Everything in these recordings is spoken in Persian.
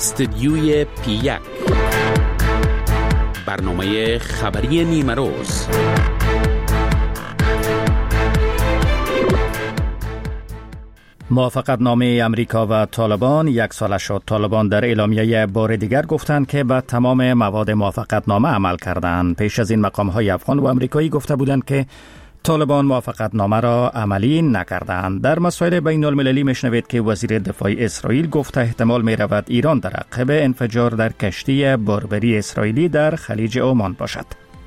استدیوی پی1 برنامه خبری نیمه روز. موافقتنامه امریکا و طالبان یک سال شد. طالبان در اعلامیه بار دیگر گفتند که به تمام مواد موافقتنامه عمل کردند. پیش از این مقام‌های افغان و امریکایی گفته بودند که طالبان موافقتنامه را عملی نکردند. در مسائل بین المللی میشنوید که وزیر دفاع اسرائیل گفته احتمال می رود ایران در عقب انفجار در کشتی باربری اسرائیلی در خلیج عمان باشد.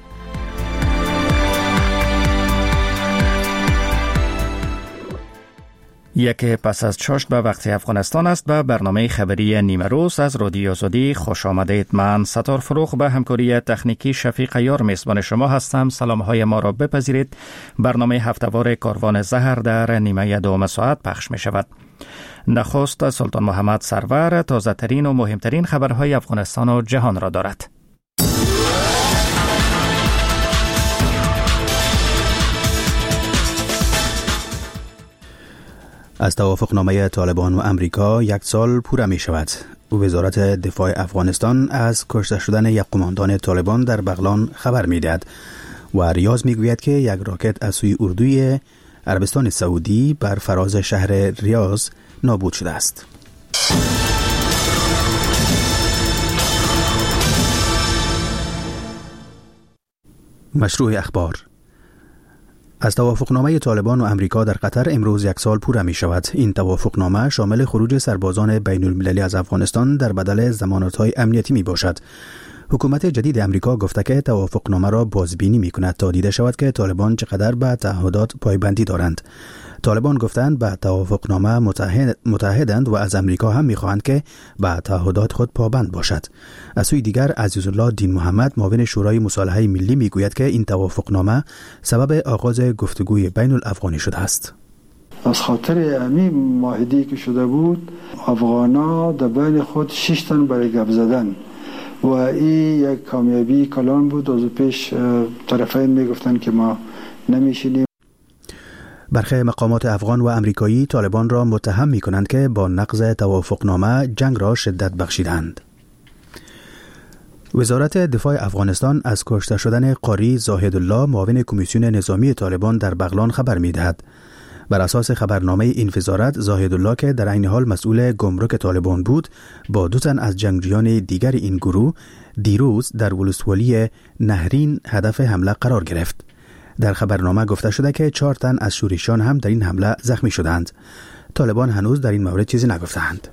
یک پس از چاشت به وقت افغانستان است. به برنامه خبری نیمه روز از رادیو آزادی خوش آمدید. من ستار فروغ به همکاری تکنیکی شفیق یار میزبان شما هستم. سلامهای ما را بپذیرید. برنامه هفته‌وار کاروان زهر در نیمه دوم ساعت پخش می شود. نخست سلطان محمد سرور تازه ترین و مهمترین خبرهای افغانستان و جهان را دارد. از توافقنامه طالبان و امریکا یک سال پوره می شود. وزارت دفاع افغانستان از کشته شدن یک قماندان طالبان در بغلان خبر می دهد و ریاض می گوید که یک راکت از سوی اردوی عربستان سعودی بر فراز شهر ریاض نابود شده است. مشروع اخبار. از توافقنامه طالبان و امریکا در قطر امروز یک سال پوره می شود. این توافقنامه شامل خروج سربازان بین المللی از افغانستان در بدل ضمانت‌های امنیتی می باشد. حکومت جدید امریکا گفته که توافقنامه را بازبینی می کند تا دیده شود که طالبان چقدر به تعهدات پایبندی دارند. طالبان گفتند به توافقنامه متحدند و از امریکا هم می خواهند که به تعهدات خود پابند باشد. از سوی دیگر عزیزالله دین محمد معاون شورای مصالحه ملی می گوید که این توافقنامه سبب آغاز گفتگوی بین الافغانی شده است. از خاطر امی معاهده‌ای که شده بود افغانا در بین خود 6 تن برای گپ زدن و این یک کامیابی کلان بود. از پیش طرفین می گفتن که ما نمیشینیم. برخی مقامات افغان و امریکایی طالبان را متهم می کنند که با نقض توافقنامه جنگ را شدت بخشیدند. وزارت دفاع افغانستان از کشته شدن قاری زاهدالله معاون کمیسیون نظامی طالبان در بغلان خبر می دهد. بر اساس خبرنامه این وزارت زاهدالله که در عین حال مسئول گمرک طالبان بود با 2 تن از جنگجویان دیگر این گروه دیروز در ولسوالی نهرین هدف حمله قرار گرفت. در خبرنامه گفته شده که 4 تن از شورشیان هم در این حمله زخمی شدند. طالبان هنوز در این مورد چیزی نگفتند.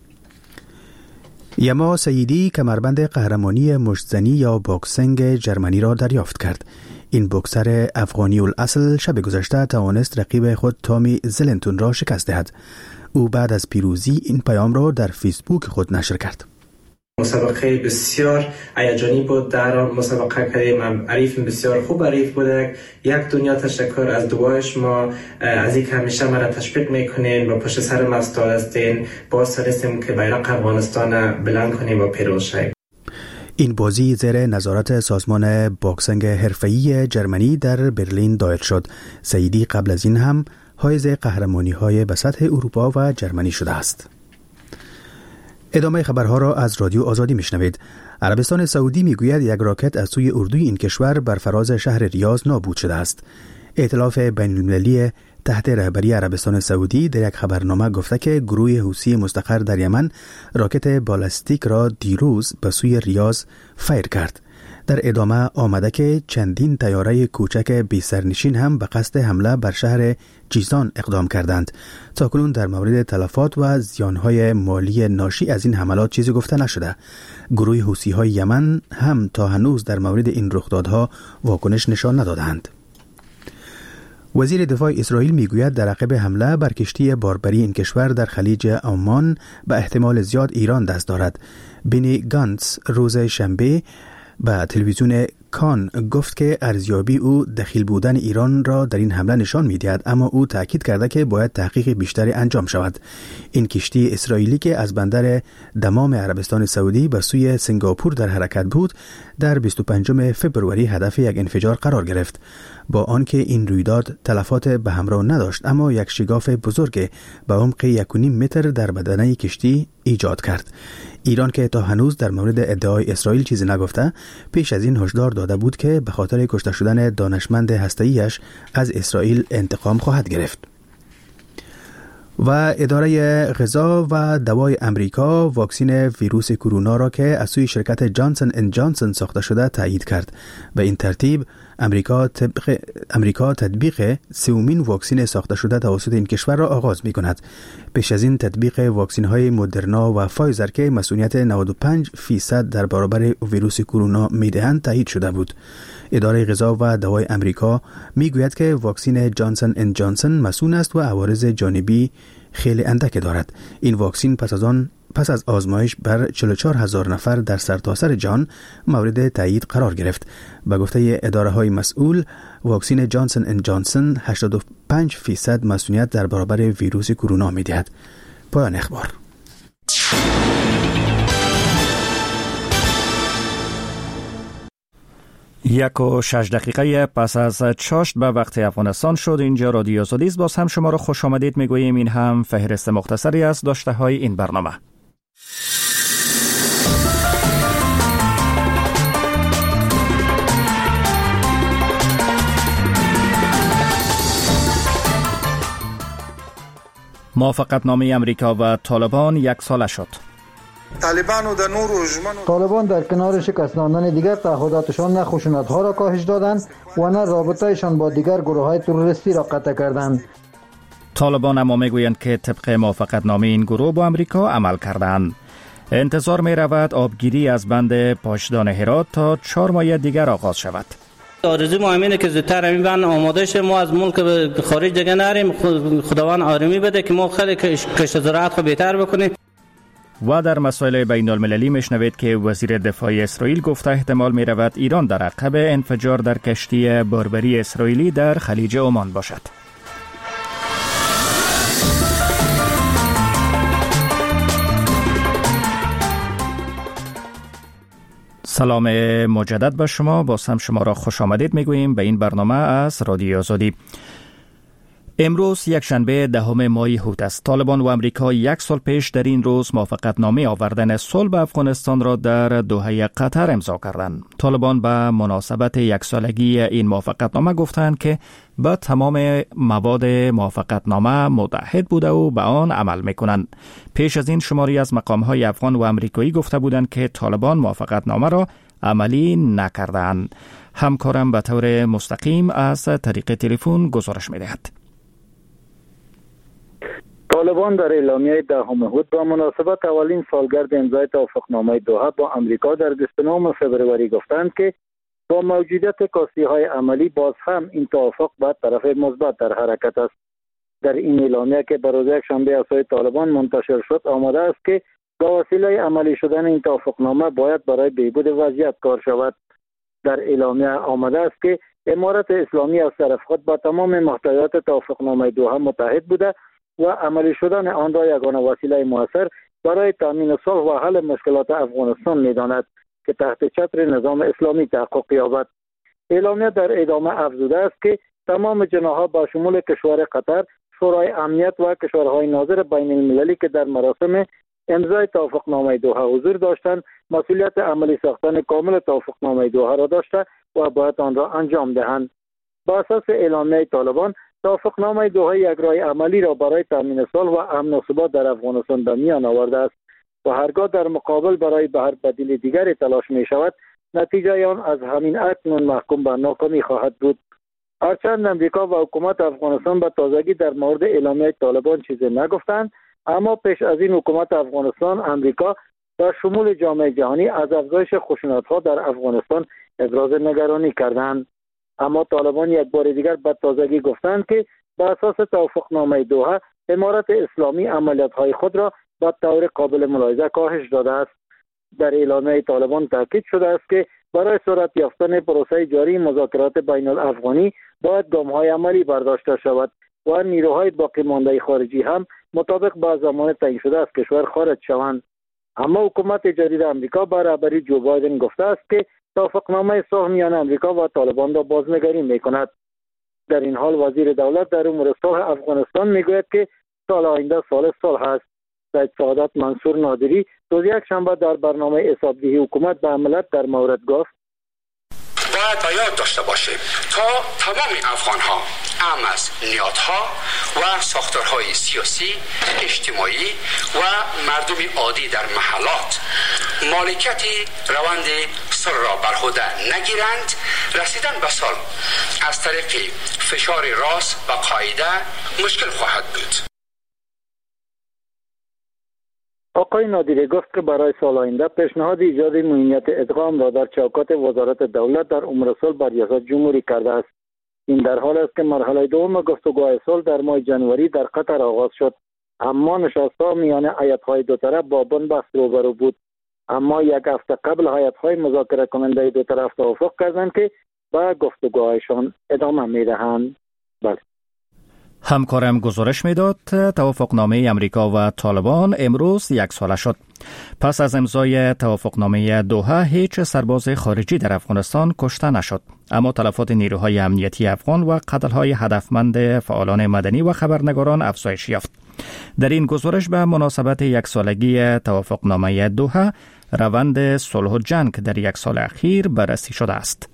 یما سیدی کمربند قهرمانی مشت‌زنی یا باکسینگ جرمنی را دریافت کرد. این بوکسر افغانی الاصل شب گذشته توانست رقیب خود تامی زلنتون را شکست دهد. او بعد از پیروزی این پیام را در فیسبوک خود نشر کرد. مسابقه بسیار هیجانی بود. در مسابقه کردیم، حریف بسیار خوب حریف بوده. یک دنیا تشکر از دوای شما از اینکه همیشه مرا تشویق میکنین و پشت سر ما هستین. باعث هستیم که بیرق افغانستان بلند کنیم و پیروز شویم. این بازی زیر نظارت سازمان باکسینگ حرفه‌ای جرمنی در برلین دایر شد. سیدی قبل از این هم حائز قهرمانی‌های به سطح اروپا و جرمنی شده است. ادامه خبرها را از رادیو آزادی میشنوید. عربستان سعودی میگوید یک راکت از سوی اردوی این کشور بر فراز شهر ریاض نابود شده است. ائتلاف بین المللی تحت رهبری عربستان سعودی در یک خبرنامه گفته که گروه حوثی مستقر در یمن راکت بالستیک را دیروز به سوی ریاض فیر کرد. در ادامه آمده که چندین طیاره کوچک بی سرنشین هم به قصد حمله بر شهر جیزان اقدام کردند. تاکنون در مورد تلفات و زیانهای مالی ناشی از این حملات چیزی گفته نشده. گروه حوثی‌های یمن هم تا هنوز در مورد این رخدادها واکنش نشان ندادند. وزیر دفاع اسرائیل میگوید در عقب حمله بر کشتی باربری این کشور در خلیج عمان به احتمال زیاد ایران دست دارد. بنی گانتس روز شنبه به تلویزیون کان گفت که ارزیابی او دخیل بودن ایران را در این حمله نشان می‌دهد، اما او تاکید کرده که باید تحقیق بیشتری انجام شود. این کشتی اسرائیلی که از بندر دمام عربستان سعودی به سوی سنگاپور در حرکت بود، در 25 فبروری هدف یک انفجار قرار گرفت. با آنکه این رویداد تلفات به همراه نداشت، اما یک شگاف بزرگ به عمق 1.5 متر در بدنه کشتی ایجاد کرد. ایران که تا هنوز در مورد ادعای اسرائیل چیزی نگفته، پیش از این هشدار داده بود که به خاطر کشته شدن دانشمند هسته‌ایش از اسرائیل انتقام خواهد گرفت. و اداره غذا و دوای امریکا واکسن ویروس کرونا را که از سوی شرکت جانسن اند جانسن ساخته شده تایید کرد. به این ترتیب امریکا تطبیق سومین واکسن ساخته شده توسط این کشور را آغاز می کند. پیش از این تطبیق واکسن های مدرنا و فایزر که مسئولیت 95% در برابر ویروس کرونا می دهند تایید شده بود. اداره غذا و دوای امریکا می گوید که واکسن جانسن اند جانسن مسئول است و عوارض جانبی خیلی اندک دارد. این واکسن پس از آزمایش بر 44,000 نفر در سرتاسر جهان مورد تایید قرار گرفت. به گفته اداره های مسئول، واکسن جانسن اند جانسن 85% مسئولیت در برابر ویروس کرونا می دهد. پایان اخبار. 1:06 پس از چاشت به وقت افغانستان شد. اینجا رادیو آزادی است. باز هم شما را خوش آمدید میگوییم. این هم فهرست مختصری از داشته های این برنامه. موافقتنامه امریکا و طالبان 1 ساله شد. طالبان در کنار شکست دادن دیگر تعهداتشان نه خشونت‌ها را کاهش دادند و نه رابطه‌شان با دیگر گروه‌های تروریستی را قطع کردند. طالبان اما میگویند که طبق موافقتنامه این گروه با امریکا عمل کردند. انتظار می رود آبگیری از بند پاشدان هرات تا 4 ماه دیگر آغاز شود. آرزو ما همینه که زودتر همین بند آماده شه، ما از ملک به خارج دیگه نریم، خداوند آرامی بده که ما خیلی کشت زراعت خو بهتر بکنیم. و در مسائل بین المللی میشنوید که وزیر دفاع اسرائیل گفته احتمال می رود ایران در عقب انفجار در کشتی باربری اسرائیلی در خلیج عمان باشد. سلام مجدد به شما. باز هم شما را خوش آمدید میگوییم به این برنامه از رادیو آزادی. امروز یک شنبه 10 ماه هوت است. طالبان و امریکا 1 سال پیش در این روز موافقتنامه آوردن صلح به افغانستان را در دوحه قطر امضا کردند. طالبان به مناسبت 1 سالگی این موافقتنامه گفتند که به تمام مواد موافقتنامه متحد بوده و به آن عمل میکنند. پیش از این شماری از مقام‌های افغان و امریکایی گفته بودند که طالبان موافقتنامه را عملی نکردند. همکارم به طور مستقیم از طریق تلفن گزارش می‌دهد. طالبان در اعلامیه 10 هوت با مناسبت اولین سالگرد امضای توافقنامه دوحه با امریکا در 29 فبروری گفتند که با موجودیت کاستی‌های عملی باز هم این توافق به طرف مثبت در حرکت است. در این اعلامیه که به روز یکشنبه از سوی طالبان منتشر شد آمده است که با وسیله عملی شدن این توافقنامه باید برای بهبود وضعیت کار شود. در اعلامیه آمده است که امارت اسلامی از طرف خود با تمام محتویات توافقنامه دوحه متحد بوده و عملی شدن آن را یگانه وسیله مؤثر برای تامین صلح و حل مشکلات افغانستان می‌داند که تحت چتر نظام اسلامی تحقق یابد. اعلامیه در ادامه افزوده است که تمام جناح‌ها با شمول کشور قطر، شورای امنیت و کشورهای ناظر بین المللی که در مراسم امضای توافقنامه دوحه حضور داشتند، مسئولیت عملی ساختن کامل توافقنامه دوحه را داشته و باید آن را انجام دهند. با اساس اعلامیه طالبان، توافقنامه دوحه یک راه عملی را برای تامین صلح و امن و ثبات در افغانستان به میان آورده است و هرگاه در مقابل برای به هر بدیل دیگری تلاش می شود، نتیجه آن از همین اکنون محکوم به ناکامی خواهد بود. هرچند امریکا و حکومت افغانستان به تازگی در مورد اعلامیه طالبان چیزی نگفتند، اما پیش از این حکومت افغانستان، امریکا و شمول جامعه جهانی از افزایش خشونت‌ها در افغانستان ابراز نگرانی کردند. اما طالبان یک بار دیگر به تازگی گفتند که بر اساس توافقنامه دوحه امارت اسلامی عملیات‌های خود را با طور قابل ملاحظه کاهش داده است. در اعلامیه طالبان تاکید شده است که برای صورت یافتن پروسه جاری مذاکرات بین الافغانی باید گام‌های عملی برداشته شود و نیروهای باقی مانده خارجی هم مطابق با زمان تعیین شده از کشور خارج شوند. اما حکومت جدید آمریکا با رهبری جو بایدن گفته است که توافقنامه صلح میان آمریکا و طالبان را بازنگری می‌کند. در این حال وزیر دولت در امور صلح افغانستان میگوید که سال آینده سال صلح است. سید سعادت منصور نادری روز یکشنبه در برنامه حسابدهی حکومت به ملت در مورد گفت باید به یاد داشته باشیم تا تمام افغان‌ها اعم از نهادها و ساختارهای سیاسی، اجتماعی و مردم عادی در محلات مالکیت روند صلح را بر عهده نگیرند، رسیدن به صلح از طریق فشار راست و قاعده مشکل خواهد بود. آقای نادری گفت که برای سال آینده پیشنهاد ایجاد معینیت ادغام را در چوکات وزارت دولت در امور صلح بر ریاست جمهوری کرده است. این در حال است که مرحله دوم گفتگوهای صلح در ماه جنوری در قطر آغاز شد، اما نشست‌ها میان هیئت‌های دو طرف با بنبست روبرو بود. اما یک هفته قبل هیئت‌های مذاکره کننده دو طرف توافق کردند که به گفتگوهایشان ادامه می‌دهند. بله. همکارم گزارش میداد توافقنامه امریکا و طالبان امروز 1 ساله شد. پس از امضای توافقنامه دوحه هیچ سرباز خارجی در افغانستان کشته نشد، اما تلفات نیروهای امنیتی افغان و قتل‌های هدفمند فعالان مدنی و خبرنگاران افزایش یافت. در این گزارش به مناسبت 1 سالگی توافقنامه دوحه روند صلح و جنگ در 1 سال اخیر بررسی شده است.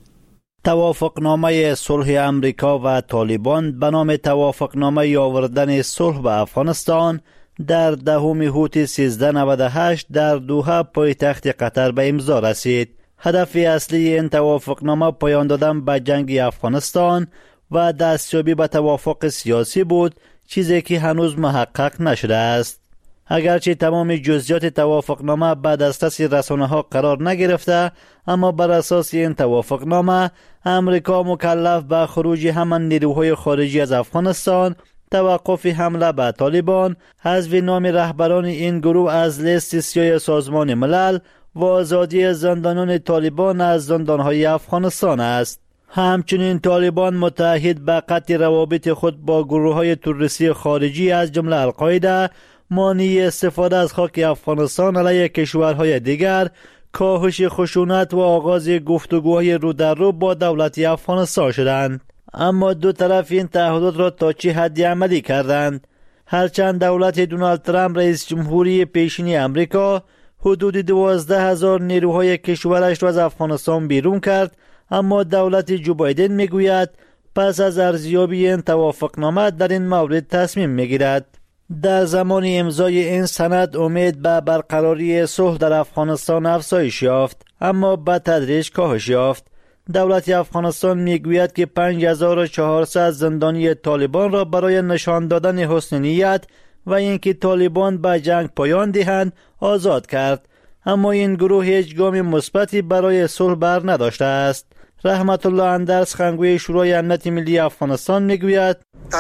توافقنامه صلح امریکا و طالبان به نام توافقنامه آوردن صلح به افغانستان در 10 اوت 1398 در دوحه پایتخت قطر به امضا رسید. هدف اصلی این توافقنامه پایان دادن به جنگ افغانستان و دستیابی به توافق سیاسی بود، چیزی که هنوز محقق نشده است. اگرچه تمام جزئیات توافقنامه به دسترس رسانه‌ها قرار نگرفته، اما بر اساس این توافقنامه امریکا مکلف به خروج همان نیروهای خارجی از افغانستان، توقف حمله به طالبان، حذف نام رهبران این گروه از لیست سیاه سازمان ملل و آزادی زندانیان طالبان از زندانهای افغانستان است. همچنین طالبان متعهد به قطع روابط خود با گروه‌های تروریستی خارجی از جمله القاعده، مانع استفاده از خاک افغانستان علیه کشورهای دیگر، کاهش خشونت و آغاز گفتگوهای رو در رو با دولت افغانستان شدند. اما دو طرف این تعهدات را تا چه حدی عملی کردند؟ هرچند دولت دونالد ترامپ رئیس جمهوری پیشین امریکا حدود 12,000 نیروهای کشورش را از افغانستان بیرون کرد، اما دولت جو بایدن میگوید پس از ارزیابی این توافقنامه در این مورد تصمیم میگیرد. در زمان امضای این سند امید به برقراری صلح در افغانستان افزایش یافت، اما به تدریج کاهش یافت. دولت افغانستان میگوید که 5400 زندانی طالبان را برای نشان دادن حسن نیت و اینکه طالبان به جنگ پایان دهند آزاد کرد، اما این گروه هیچ گام مثبتی برای صلح بر نداشته است. رحمت الله اندرس خنگوی شورای امنیت ملی افغانستان میگوید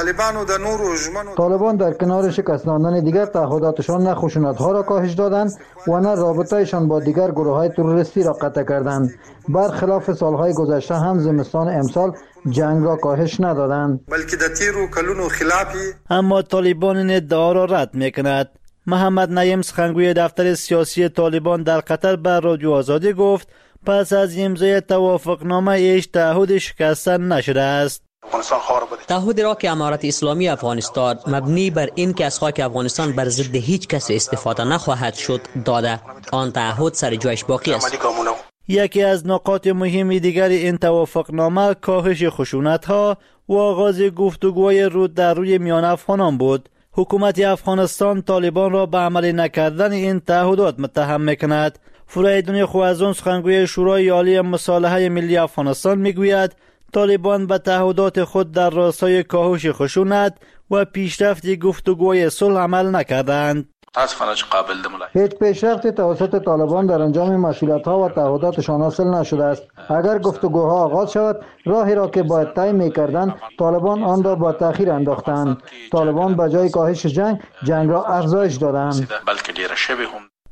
طالبان در کنار شکست دادن دیگر تعهداتشان نه خشونت‌ها را کاهش دادند و نه رابطه‌شان با دیگر گروه‌های تروریستی را قطع کردند. برخلاف سالهای گذشته هم زمستان امسال جنگ را کاهش ندادند. اما طالبان این ادعا را رد میکند. محمد نعیم سخنگوی دفتر سیاسی طالبان در قطر به رادیو آزادی گفت پس از امضای توافقنامه هیچ تعهد شکسته نشده است. تعهد را که امارت اسلامی افغانستان مبنی بر این که از خاک افغانستان بر ضد هیچ کس استفاده نخواهد شد داده، آن تعهد سر جایش باقی است. یکی از نکات مهم دیگر این توافقنامه کاهش خشونت‌ها و آغاز گفتگوهای رو در روی میان افغانان بود. حکومت افغانستان طالبان را به عمل نکردن این تعهدات متهم میکند. فریدون خوازون سخنگوی شورای عالی مصالحه ملی افغانستان میگوید طالبان به تعهدات خود در راستای کاهش خشونت و پیشرفت گفتگوهای صلح عمل نکردند. هیچ پیشرفتی توسط طالبان در انجام مسئولیت‌ها و تعهداتشان حاصل نشده است. اگر گفتگوها آغاز شود، راهی را که باید طی می‌کردند طالبان آن را با تأخیر انداختند. طالبان به جای کاهش جنگ را افزایش دادند.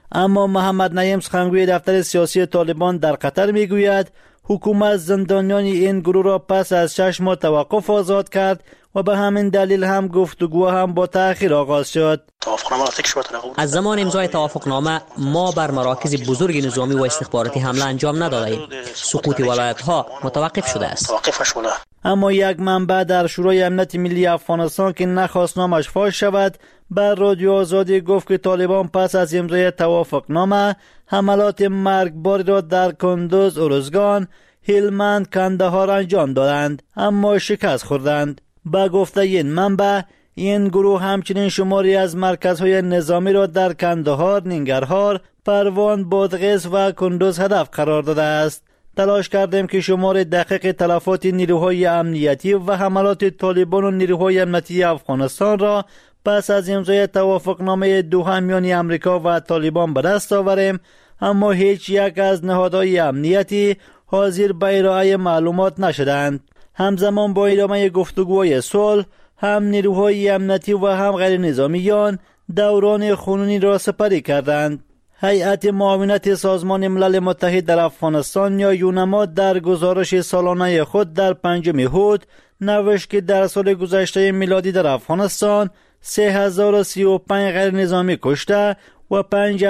اما محمد نعیم سخنگوی دفتر سیاسی طالبان در قطر میگوید حکومت زندانیان این گروه را پس از 6 ماه توقف آزاد کرد و به همین دلیل هم گفتگو هم با تأخیر آغاز شد. از زمان امضای توافقنامه ما بر مراکز بزرگ نظامی و استخباراتی حمله انجام ندادیم. سقوط ولایت‌ها متوقف شده است. اما یک منبع در شورای امنیت ملی افغانستان که نخواست نامش فاش شود بر رادیو آزادی گفت که طالبان پس از امضای توافقنامه حملات مرگباری را در کندوز، ارزگان، هلمند، کندهار انجام دادند اما شکست خوردند. با گفته این منبع این گروه همچنین شماری از مرکزهای نظامی را در کندهار، ننگرهار، پروان، بادغیس و کندوز هدف قرار داده است. تلاش کردیم که شمار دقیق تلفات نیروهای امنیتی و حملات طالبان و نیروهای امنیتی افغانستان را پس از امضای توافقنامه دوحه میان امریکا و طالبان به دست آوریم، اما هیچ یک از نهادهای امنیتی حاضر به ارائه معلومات نشدند. همزمان با ادامه گفتگوهای صلح هم نیروهای امنیتی و هم غیر نظامیان دوران خونینی را سپری کردند. هیئت معاونت سازمان ملل متحد در افغانستان یا یونما در گزارش سالانه خود در 5 هود نوشت که در سال گذشته میلادی در افغانستان 3035 غیر نظامی کشته و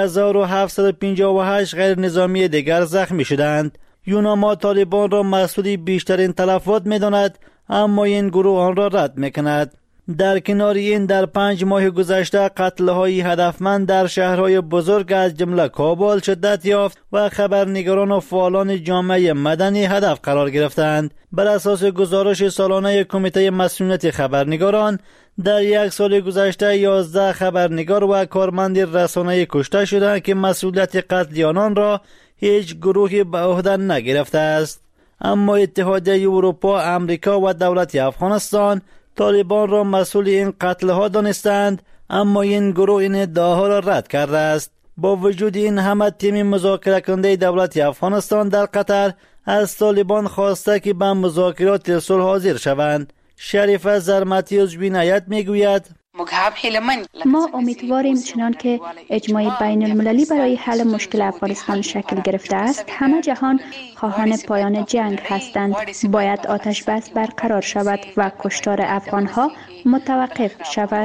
5758 غیر نظامی دیگر زخمی شدند. یونما طالبان را مسئول بیشترین تلفات می‌داند اما این گروه آن را رد می‌کند. در کنار این در 5 ماه گذشته قتل‌های هدفمند در شهرهای بزرگ از جمله کابل شدت یافت و خبرنگاران و فعالان جامعه مدنی هدف قرار گرفتند. بر اساس گزارش سالانه کمیته مسئولیت خبرنگاران در یک سال گذشته 11 خبرنگار و کارمند رسانه‌ای کشته شدند که مسئولیت قتل آنان را هیچ گروهی به عهده نگرفته است. اما اتحادیه اروپا، امریکا و دولت افغانستان طالبان را مسئول این قتل‌ها دانستند اما این گروه این ادعاها را رد کرده است. با وجود این همه تیم مذاکره کننده دولت افغانستان در قطر از طالبان خواسته که به مذاکرات صلح حاضر شوند. شریفه زرمتی عضوی هیئت میگوید ما امیدواریم چنان که اجماع بین المللی برای حل مشکل افغانستان شکل گرفته است همه جهان خواهان پایان جنگ هستند. باید آتش بس برقرار شود و کشتار افغانها متوقف شود.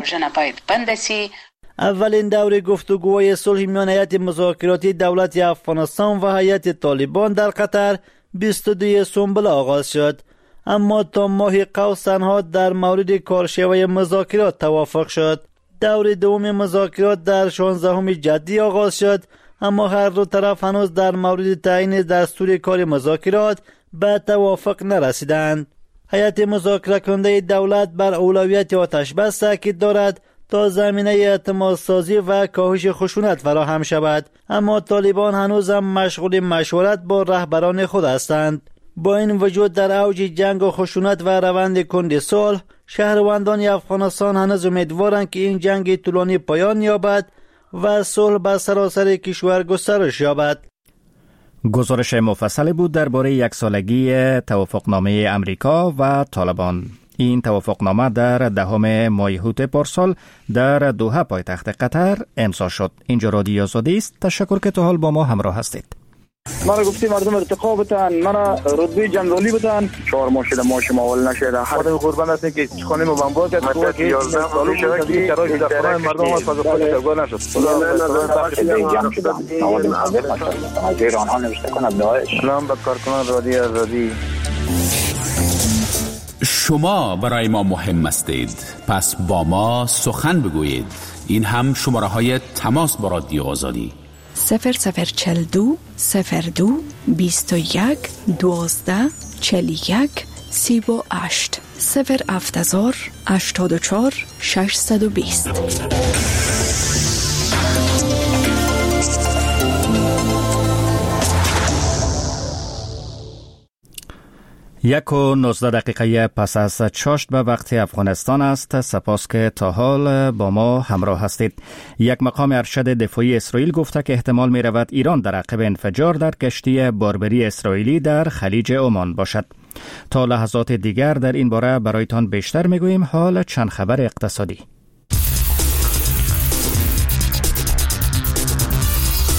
اولین دور گفتگوهای صلح میان هیئت مذاکراتی دولت افغانستان و هیئت طالبان در قطر 22 سنبل آغاز شد، اما تا ماه قوس تنها در مورد کارشیوه مذاکرات توافق شد. دور دوم مذاکرات در 16 جدی آغاز شد، اما هر دو طرف هنوز در مورد تعیین دستور کار مذاکرات به توافق نرسیدند. هیئت مذاکره کننده دولت بر اولویت آتش بس تاکید دارد تا زمینه اعتماد سازی و کاهش خشونت فراهم شود، اما طالبان هنوز هم مشغول مشورت با رهبران خود هستند. با این وجود در اوج جنگ و خشونت و روند کند صلح، شهروندان افغانستان هنوز امیدوارند که این جنگ طولانی پایان یابد و صلح به سراسر کشور گسترش یابد. گزارش مفصلی بود درباره یک سالگی توافقنامه امریکا و طالبان. این توافقنامه در 10 ماه هوت پارسال در دوحه پایتخت قطر امضا شد. اینجا رادیو آزادی است. تشکر که تا حال با ما همراه هستید. مرا گفتی مردم ارتقا بتن، مرا رتبه جنرالی بتن، 4 ماه شده ماش معول نشده. خدا قربان است که خانه ما بمبار کرد تو که 11 سال شده که شرایط در خانه مردم از فضا خود تگاه نشد. خدا آنها نوشته کند داعش. سلام به کارکنان رادیو آزادی. شما برای ما مهم هستید، پس با ما سخن بگویید. این هم شماره های تماس با رادیو آزادی 0042 02 21 12 41 38 070 84 620. یک و 19 دقیقه پس از چاشت به وقت افغانستان است. سپاس که تا حال با ما همراه هستید. یک مقام ارشد دفاعی اسرائیل گفته که احتمال می رود ایران در عقب انفجار در کشتی باربری اسرائیلی در خلیج عمان باشد. تا لحظات دیگر در این باره برایتان بیشتر می گوییم. حال چند خبر اقتصادی.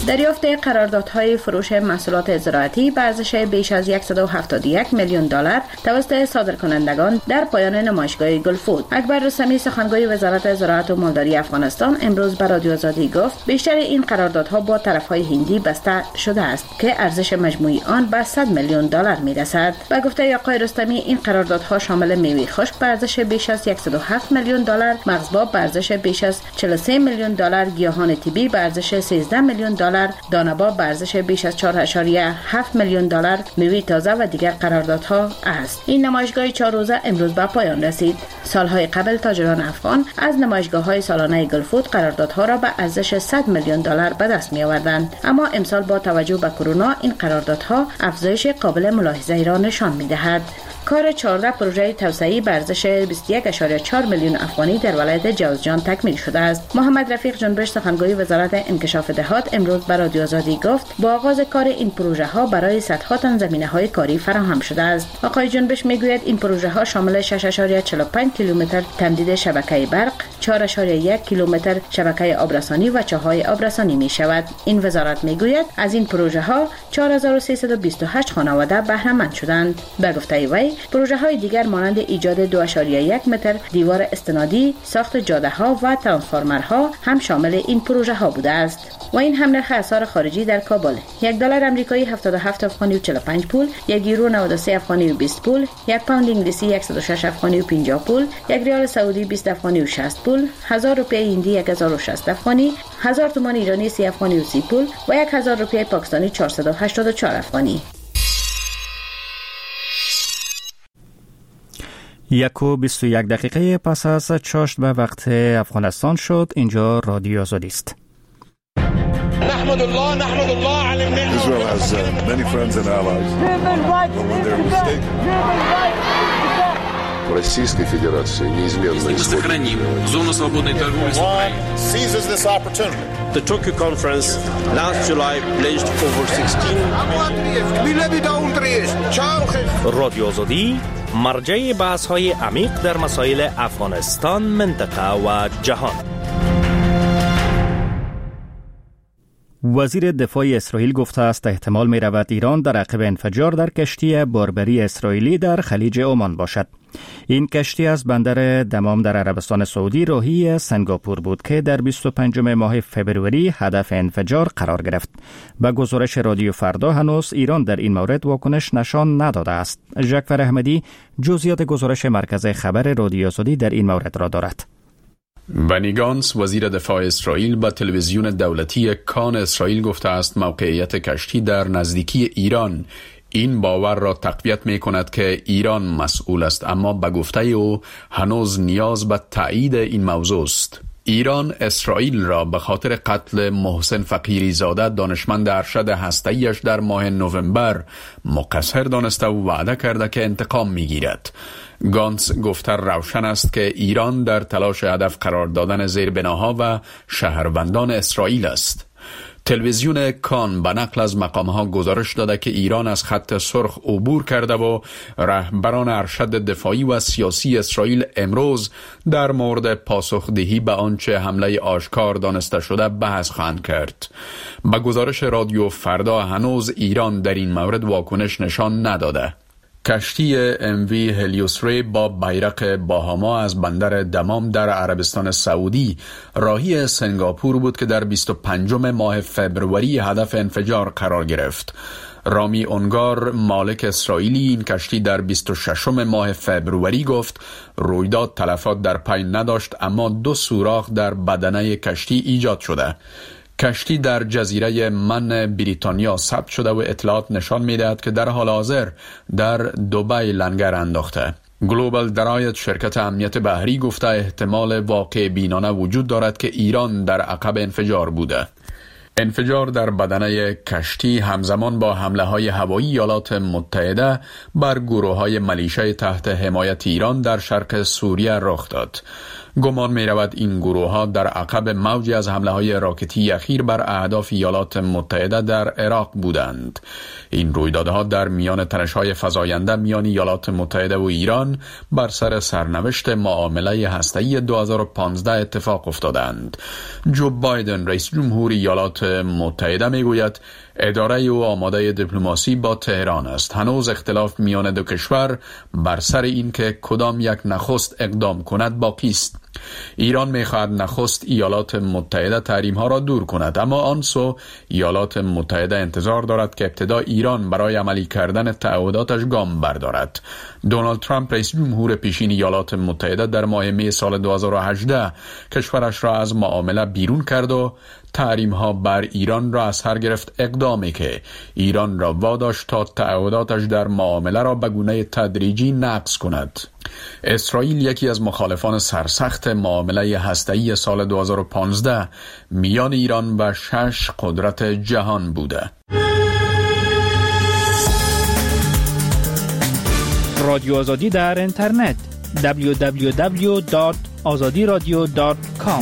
دریافت قراردادهای فروش محصولات زراعتی به ارزش بیش از 171 میلیون دلار توسط صادرکنندگان در پایان نمایشگاه گلفود. اکبر رستمی سخنگوی وزارت زراعت و مالداری افغانستان امروز به رادیو آزادی گفت بیشتر این قراردادها با طرفهای هندی بسته شده است که ارزش مجموعی آن به 100 میلیون دلار میرسد. به گفته آقای رستمی این قراردادها شامل میوه خشک به ارزش بیش از 107 میلیون دلار، مغزباب به ارزش بیش از 43 میلیون دلار، گیاهان طبی به ارزش 13 میلیون دلار، دانه‌باب به ارزش بیش از 4.7 میلیون دلار، میوه تازه و دیگر قراردادها است. این نمایشگاه 4 روزه امروز به پایان رسید. سالهای قبل تاجران افغان از نمایشگاه‌های سالانه گلفود قراردادها را به ارزش 100 میلیون دلار به دست می‌آوردند، اما امسال با توجه به کرونا این قراردادها افزایش قابل ملاحظه‌ای را نشان می‌دهد. کار 14 پروژه توسعه‌ای به ارزش 21.4 میلیون افغانی در ولایت جوزجان تکمیل شده است. محمد رفیق جنبش سخنگوی وزارت انکشاف دهات امروز به رادیو آزادی گفت با آغاز کار این پروژه ها برای صدها تن زمینه‌های کاری فراهم شده است. آقای جنبش میگوید این پروژه ها شامل 6.45 کیلومتر تمدید شبکه برق، 4.1 کیلومتر شبکه آبرسانی و چاهای آبرسانی می شود. این وزارت میگوید از این پروژه ها 4328 خانواده بهره مند شدند. به گفته وی پروژه های دیگر مانند ایجاد 2.1 متر دیوار استنادی، ساخت جاده ها و ترانسفورمرها هم شامل این پروژه ها بوده است. و این هم نرخ اسعار خارجی در کابل: $1 آمریکایی 77 افغانی و 45 پول، 1 یورو 93 افغانی و 20 پول، 1 پوند انگلیسی 106 افغانی و 50 پول، 1 ریال سعودی 20 افغانی و 60 پول، 1000 روپیه هندی 1060 افغانی، 1000 تومان ایرانی 30 افغانی و 30 پول و 1000 روپیه پاکستانی 484 افغانی. 1:21 پس از چاشت به وقت افغانستان شد. اینجا رادیو آزادی است. نحمد الله على النعمة. Israel has many friends and allies. When they're mistaken. Российской Федерации неизменно мы сохраним зону свободной торговли с Украиной. Seizes this opportunity. The Tokyo conference last July pledged over 16 رادیو آزادی مرجع بحث‌های عمیق در مسائل افغانستان، منطقه و جهان. وزیر دفاع اسرائیل گفته است احتمال می رود ایران در عقب انفجار در کشتی باربری اسرائیلی در خلیج عمان باشد. این کشتی از بندر دمام در عربستان سعودی راهی سنگاپور بود که در 25 ماه فبروری هدف انفجار قرار گرفت. به گزارش رادیو فردا هنوز ایران در این مورد واکنش نشان نداده است. جعفر احمدی جزئیات گزارش مرکز خبر رادیو آزادی در این مورد را دارد. بنی گانس وزیر دفاع اسرائیل به تلویزیون دولتی کان اسرائیل گفته است موقعیت کشتی در نزدیکی ایران این باور را تقویت می کند که ایران مسئول است، اما به گفته او هنوز نیاز به تایید این موضوع است. ایران اسرائیل را به خاطر قتل محسن فقیری زاده دانشمند ارشد هسته‌ایش در ماه نوامبر مقصر دانسته و وعده کرده که انتقام می‌گیرد. گانس گفته روشن است که ایران در تلاش هدف قرار دادن زیربناها و شهروندان اسرائیل است. تلویزیون کان به نقل از مقامها گزارش داده که ایران از خط سرخ عبور کرده و رهبران ارشد دفاعی و سیاسی اسرائیل امروز در مورد پاسخدهی به آنچه حمله آشکار دانسته شده بحث خواهند کرد. به گزارش رادیو فردا هنوز ایران در این مورد واکنش نشان نداده. کشتی MV هلیوس ری با بیرق باهاما از بندر دمام در عربستان سعودی راهی سنگاپور بود که در 25 ماه فبروری هدف انفجار قرار گرفت. رامی اونگار مالک اسرائیلی این کشتی در 26 ماه فبروری گفت رویداد تلفات در پی نداشت، اما 2 سوراخ در بدنه کشتی ایجاد شده. کشتی در جزیره من بریتانیا ثبت شده و اطلاعات نشان می‌دهد که در حال حاضر در دبی لنگر انداخته. گلوبال درایت شرکت امنیت بحری گفته احتمال واقع بینانه وجود دارد که ایران در عقب انفجار بوده. انفجار در بدنه کشتی همزمان با حمله‌های هوایی ایالات متحده بر گروه‌های ملیشه تحت حمایت ایران در شرق سوریه رخ داد. گمان می رود این گروه ها در عقب موجی از حمله های راکتی اخیر بر اهداف ایالات متحده در عراق بودند. این رویدادها در میان تنش‌های فزاینده میان ایالات متحده و ایران بر سر سرنوشت معامله هسته‌ای 2015 اتفاق افتادند. جو بایدن رئیس جمهور ایالات متحده میگوید اداره او آماده دیپلماسی با تهران است. هنوز اختلاف میان دو کشور بر سر این که کدام یک نخست اقدام کند باقی است. ایران می‌خواهد نخست ایالات متحده تحریم‌ها را دور کند، اما آن سو ایالات متحده انتظار دارد که ابتدا ایران برای عملی کردن تعهداتش گام بردارد. دونالد ترامپ رئیس جمهور پیشین ایالات متحده در ماه می سال 2018 کشورش را از معامله بیرون کرد و تحریم‌ها بر ایران را از سر گرفت، اقدامی که ایران را واداشت تا تعهداتش در معامله را به گونه تدریجی نقض کند. اسرائیل یکی از مخالفان سرسخت معامله هسته‌ای سال 2015 میان ایران و 6 قدرت جهان بوده. رادیو آزادی در اینترنت www.azadiradio.com.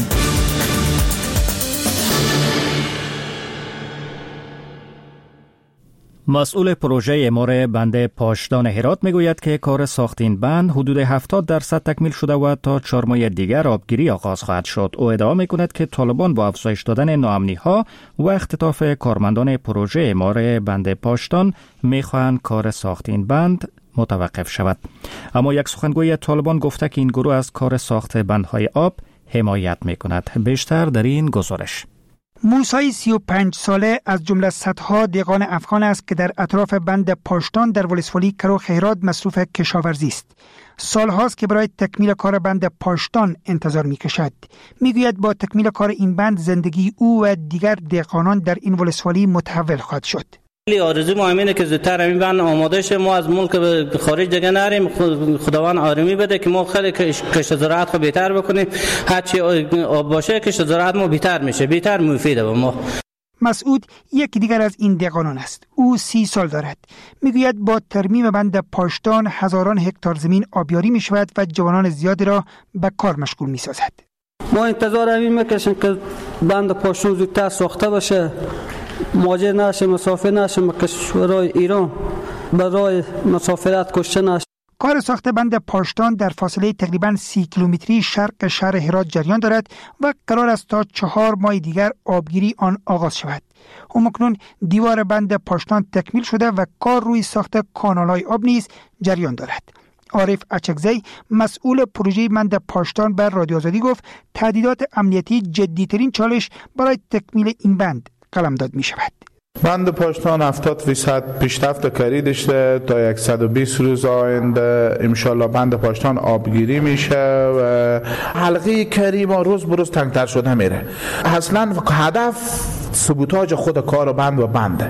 مسئول پروژه اعمار بند پاشدان هرات میگوید که کار ساخت این بند حدود 70% تکمیل شده و تا 4 ماه دیگر آبگیری آغاز خواهد شد. او ادعا میکند که طالبان با افزایش دادن ناامنی ها و اختطاف کارمندان پروژه اعمار بند پاشدان میخواهند کار ساخت این بند متوقف شود. اما یک سخنگوی طالبان گفته که این گروه از کار ساخت بندهای آب حمایت میکند. بیشتر در این گزارش. موسی 35 ساله از جمله صدها دیگان افغان است که در اطراف بند پاشدان در ولسوالی کروخ هرات مصروف کشاورزی است. سالهاست که برای تکمیل کار بند پاشدان انتظار می‌کشد. میگوید با تکمیل کار این بند زندگی او و دیگر دیگانان در این ولسوالی متحول خواهد شد. آرزو ما همینه که زودتر همین بند آماده شه، ما از ملک به خارج دیگه نریم، خداوند آرامی بده که ما خیلی کشت زراعت رو بهتر بکنیم. هرچی آب باشه کشت زراعت ما بهتر میشه، بهتر مفیده به ما. مسعود یکی دیگر از این دیگانان است. او 30 سال دارد. میگوید با ترمیم بند پاشدان هزاران هکتار زمین آبیاری می شود و جوانان زیادی را به کار مشغول می سازد. ما انتظار همین میکشیم که بند پاشدان زودتر ساخته بشه، مهاجر نشه، مسافر نشه، کشورهای ایران برای مسافرت کشته نشه. کار ساخت بند پاشدان در فاصله تقریباً 30 کیلومتری شرق شهر هرات جریان دارد و قرار است تا 4 ماه دیگر آبگیری آن آغاز شود. همکنون دیوار بند پاشدان تکمیل شده و کار روی ساخت کانال‌های آب نیز جریان دارد. عارف اچکزی مسئول پروژه بند پاشدان بر رادیو آزادی گفت تهدیدات امنیتی جدی‌ترین چالش برای تکمیل این بند قلمداد می شود. بند پاشدان 70% پیشرفت کاری داشته. تا 120 روز آینده انشالله بند پاشدان آبگیری میشه و حلقه کاری ما روز به روز تنگتر شده میره. اصلا هدف سبوتاج خود کار بند و بنده.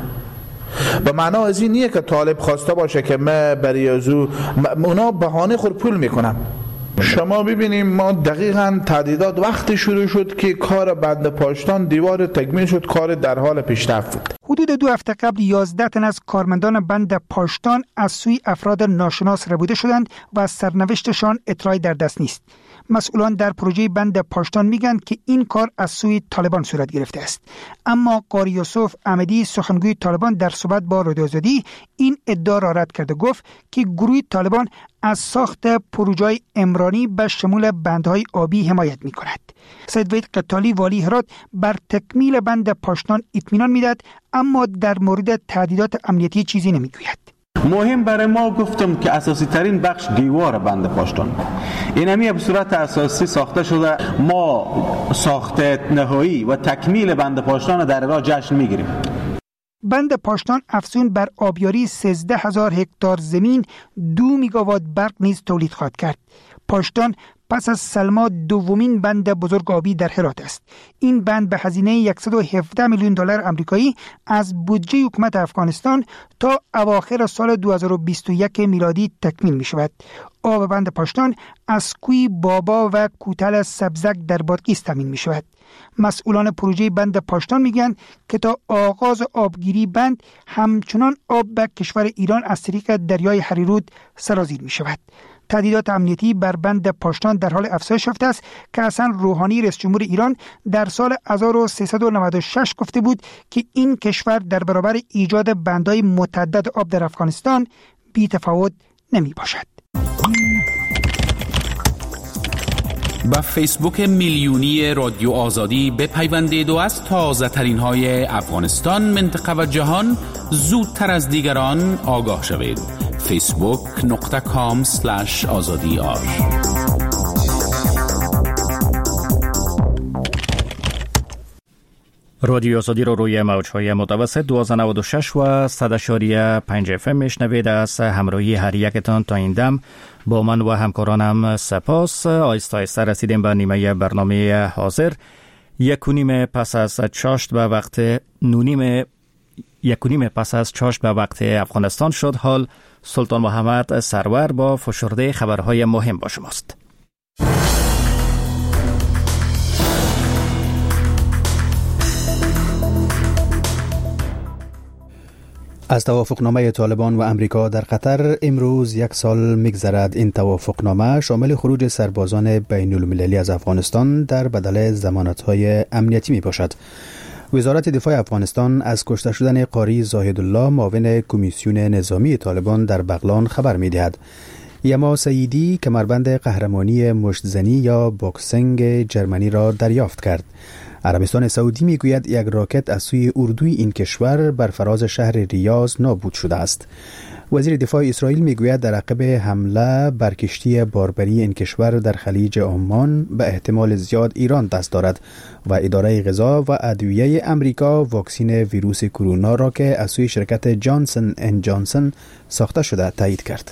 به معنا از این نیه که طالب خواسته باشه که ما برای ازو اونا بهانه خود پول میکنن. شما ببینیم ما دقیقاً تهدیدات وقتی شروع شد که کار بند پاشدان دیوار تکمیل شد، کار در حال پیشرفت بود. حدود 2 هفته قبل 11 تن از کارمندان بند پاشدان از سوی افراد ناشناس ربوده شدند و سرنوشتشان اطلاعی در دست نیست. مسئولان در پروژه بند پاشدان میگن که این کار از سوی طالبان صورت گرفته است. اما قاری یوسف احمدی سخنگوی طالبان در صحبت با رادیو آزادی این ادعا را رد کرده، گفت که گروه طالبان از ساخت پروژه عمرانی به شمول بندهای آبی حمایت میکند. سید وحید قتالی والی هرات بر تکمیل بند پاشدان اطمینان میدهد، اما در مورد تهدیدات امنیتی چیزی نمیگوید. مهم برای ما گفتم که اساسی ترین بخش دیوار بند پاشدان، این همی به صورت اساسی ساخته شده. ما ساخت نهایی و تکمیل بند پاشدان در راه جشن میگیریم. بند پاشدان افزون بر آبیاری 13,000 هکتار زمین 2 میگاوات برق نیز تولید خواهد کرد. پاشدان پس از سلما دومین بند بزرگ آبی در هرات است. این بند به هزینه $117 میلیون آمریکایی از بودجه حکومت افغانستان تا اواخر سال 2021 میلادی تکمیل می شود. آب بند پاشدان از کوی بابا و کوتل سبزک در بادغیس تامین می شود. مسئولان پروژه بند پاشدان میگن که تا آغاز آبگیری بند همچنان آب به کشور ایران از طریق دریای هریرود سرازیر می شود. تهدیدات امنیتی بر بند پاشتان در حال افزایش یافته است که حسن روحانی رئیس جمهور ایران در سال 1396 گفته بود که این کشور در برابر ایجاد بندهای متعدد آب در افغانستان بی تفاوت نمی باشد. با فیسبوک میلیونی رادیو آزادی بپیوندید و از تازه ترین های افغانستان، منطقه و جهان زودتر از دیگران آگاه شوید. facebook.com/azadi.ar رادیو آزادی رو روی موج‌های متوسط 1296 و 100.5 FM میشنوید. از همراهی هر یکتان تا این دم با من و همکارانم سپاس. آیسته آیسته رسیدیم به نیمه برنامه حاضر. 1:30 پس از چاشت به وقت 1:30 پس از چاشت به وقت افغانستان شد. حال سلطان محمد سرور با فشرده خبرهای مهم با شماست. از توافقنامه طالبان و امریکا در قطر امروز 1 سال می‌گذرد. این توافقنامه شامل خروج سربازان بین المللی از افغانستان در بدل ضمانت‌های امنیتی میباشد. وزارت دفاع افغانستان از کشته شدن قاری زاهدالله معاون کمیسیون نظامی طالبان در بغلان خبر می‌دهد. یما سیدی کمربند قهرمانی مشت‌زنی یا باکسینگ جرمنی را دریافت کرد. عربستان سعودی میگوید یک راکت از سوی اردوی این کشور بر فراز شهر ریاض نابود شده است. وزیر دفاع اسرائیل میگوید در عقب حمله بر کشتی باربری این کشور در خلیج عمان به احتمال زیاد ایران دست دارد و اداره غذا و ادویه امریکا واکسین ویروس کرونا را که از سوی شرکت جانسن اند جانسن ساخته شده تایید کرد.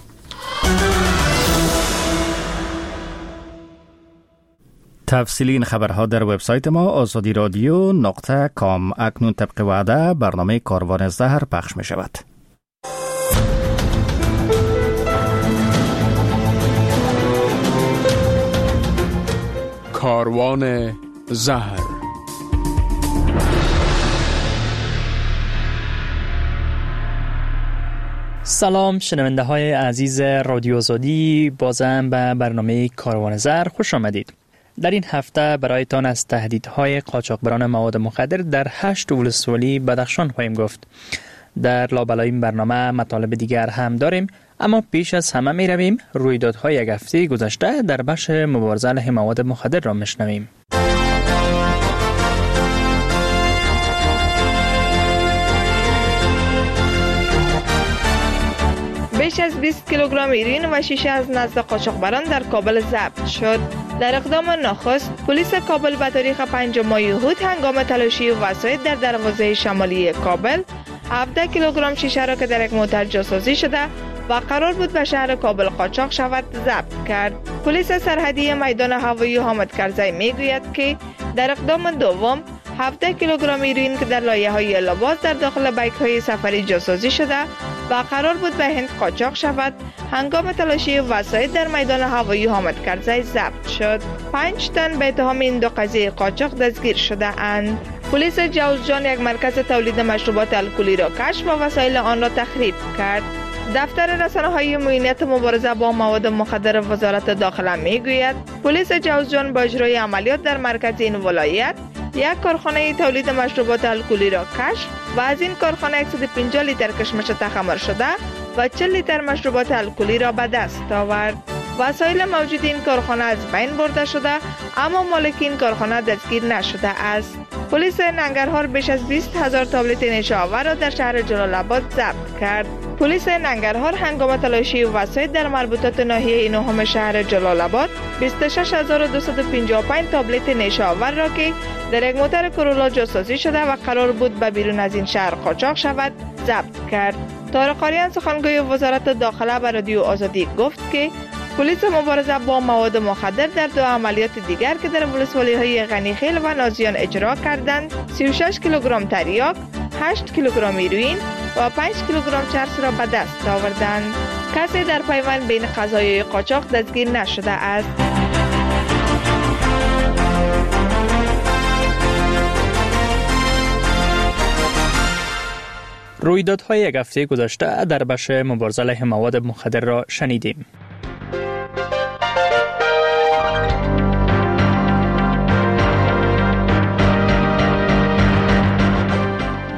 تفصیلی این خبرها در وبسایت ما azadiradio.com. اکنون طبق وعده برنامه کاروان زهر پخش می شود. کاروان زهر. سلام شنونده های عزیز رادیو آزادی، بازم به برنامه کاروان زهر خوش آمدید. در این هفته برایتان از تهدیدهای قاچاقبران مواد مخدر در 8 ولسوالی بدخشان خواهیم گفت. در لابلای این برنامه مطالب دیگر هم داریم، اما پیش از همه می رویم رویدادهای یک هفته گذشته در بخش مبارزه علیه مواد مخدر را میشنویم. بیش از 20 کیلوگرم هیروئین و شیشه از نزد قاچاقبران در کابل ضبط شد. در اقدام نخست، پلیس کابل به تاریخ 5 ماه اوت هنگام تلاشی وسایل در دروازه شمالی کابل 17 کیلوگرم شیشه را که در یک موتر جاسازی شده و قرار بود به شهر کابل قاچاق شود ضبط کرد. پلیس سرحدی میدان هوایی حامد کرزی میگوید که در اقدام دوم 17 کیلوگرم هیروئین که در لایه‌های لباس در داخل بیک‌های سفری جاسازی شده و قرار بود به هند قاچاق شود، هنگام تلاشی وسایل در میدان هوایی حامد کرزی ضبط شد. 5 تن به اتهام این دو قضیه قاچاق دستگیر شده اند. پلیس جوزجان یک مرکز تولید مشروبات الکلی را کشف و وسایل آن را تخریب کرد. دفتر رسانه‌های معاونت مبارزه با مواد مخدر وزارت داخله میگوید پلیس جوزجان با اجرای عملیات در مرکز این ولایت یک کارخانه تولید مشروبات الکلی را کشف و از این کارخانه 150 لیتر کشمش تخمر شده و 40 لیتر مشروبات الکلی را به دست آورد. وسایل موجود این کارخانه از بین برده شده اما مالک این کارخانه دستگیر نشده است. پلیس ننگرهار بیش از 20,000 تابلت نشه آور را در شهر جلال آباد ضبط کرد. پلیس ننگرهار هنگام تلاشی وسایل در مربوطات ناحیه نهم شهر جلال آباد 26255 تابلت نشه آور را که در یک موتر کرولا جاسازی شده و قرار بود به بیرون از این شهر قاچاق شود ضبط کرد. طارق آریان سخنگوی وزارت داخله به رادیو آزادی گفت که پلیس مبارزه با مواد مخدر در 2 عملیات دیگر که در ولسوالی‌های غنیخیل و نازیان اجرا کردند 36 کیلوگرم تریاک، 8 کیلوگرم هیروئین و 5 کیلوگرم چرس را به دست آوردند. کسی در پیوند بین قضایای قاچاق دستگیر نشده است. رویدادهای یک هفته گذشته در بخش مبارزه علیه مواد مخدر را شنیدیم.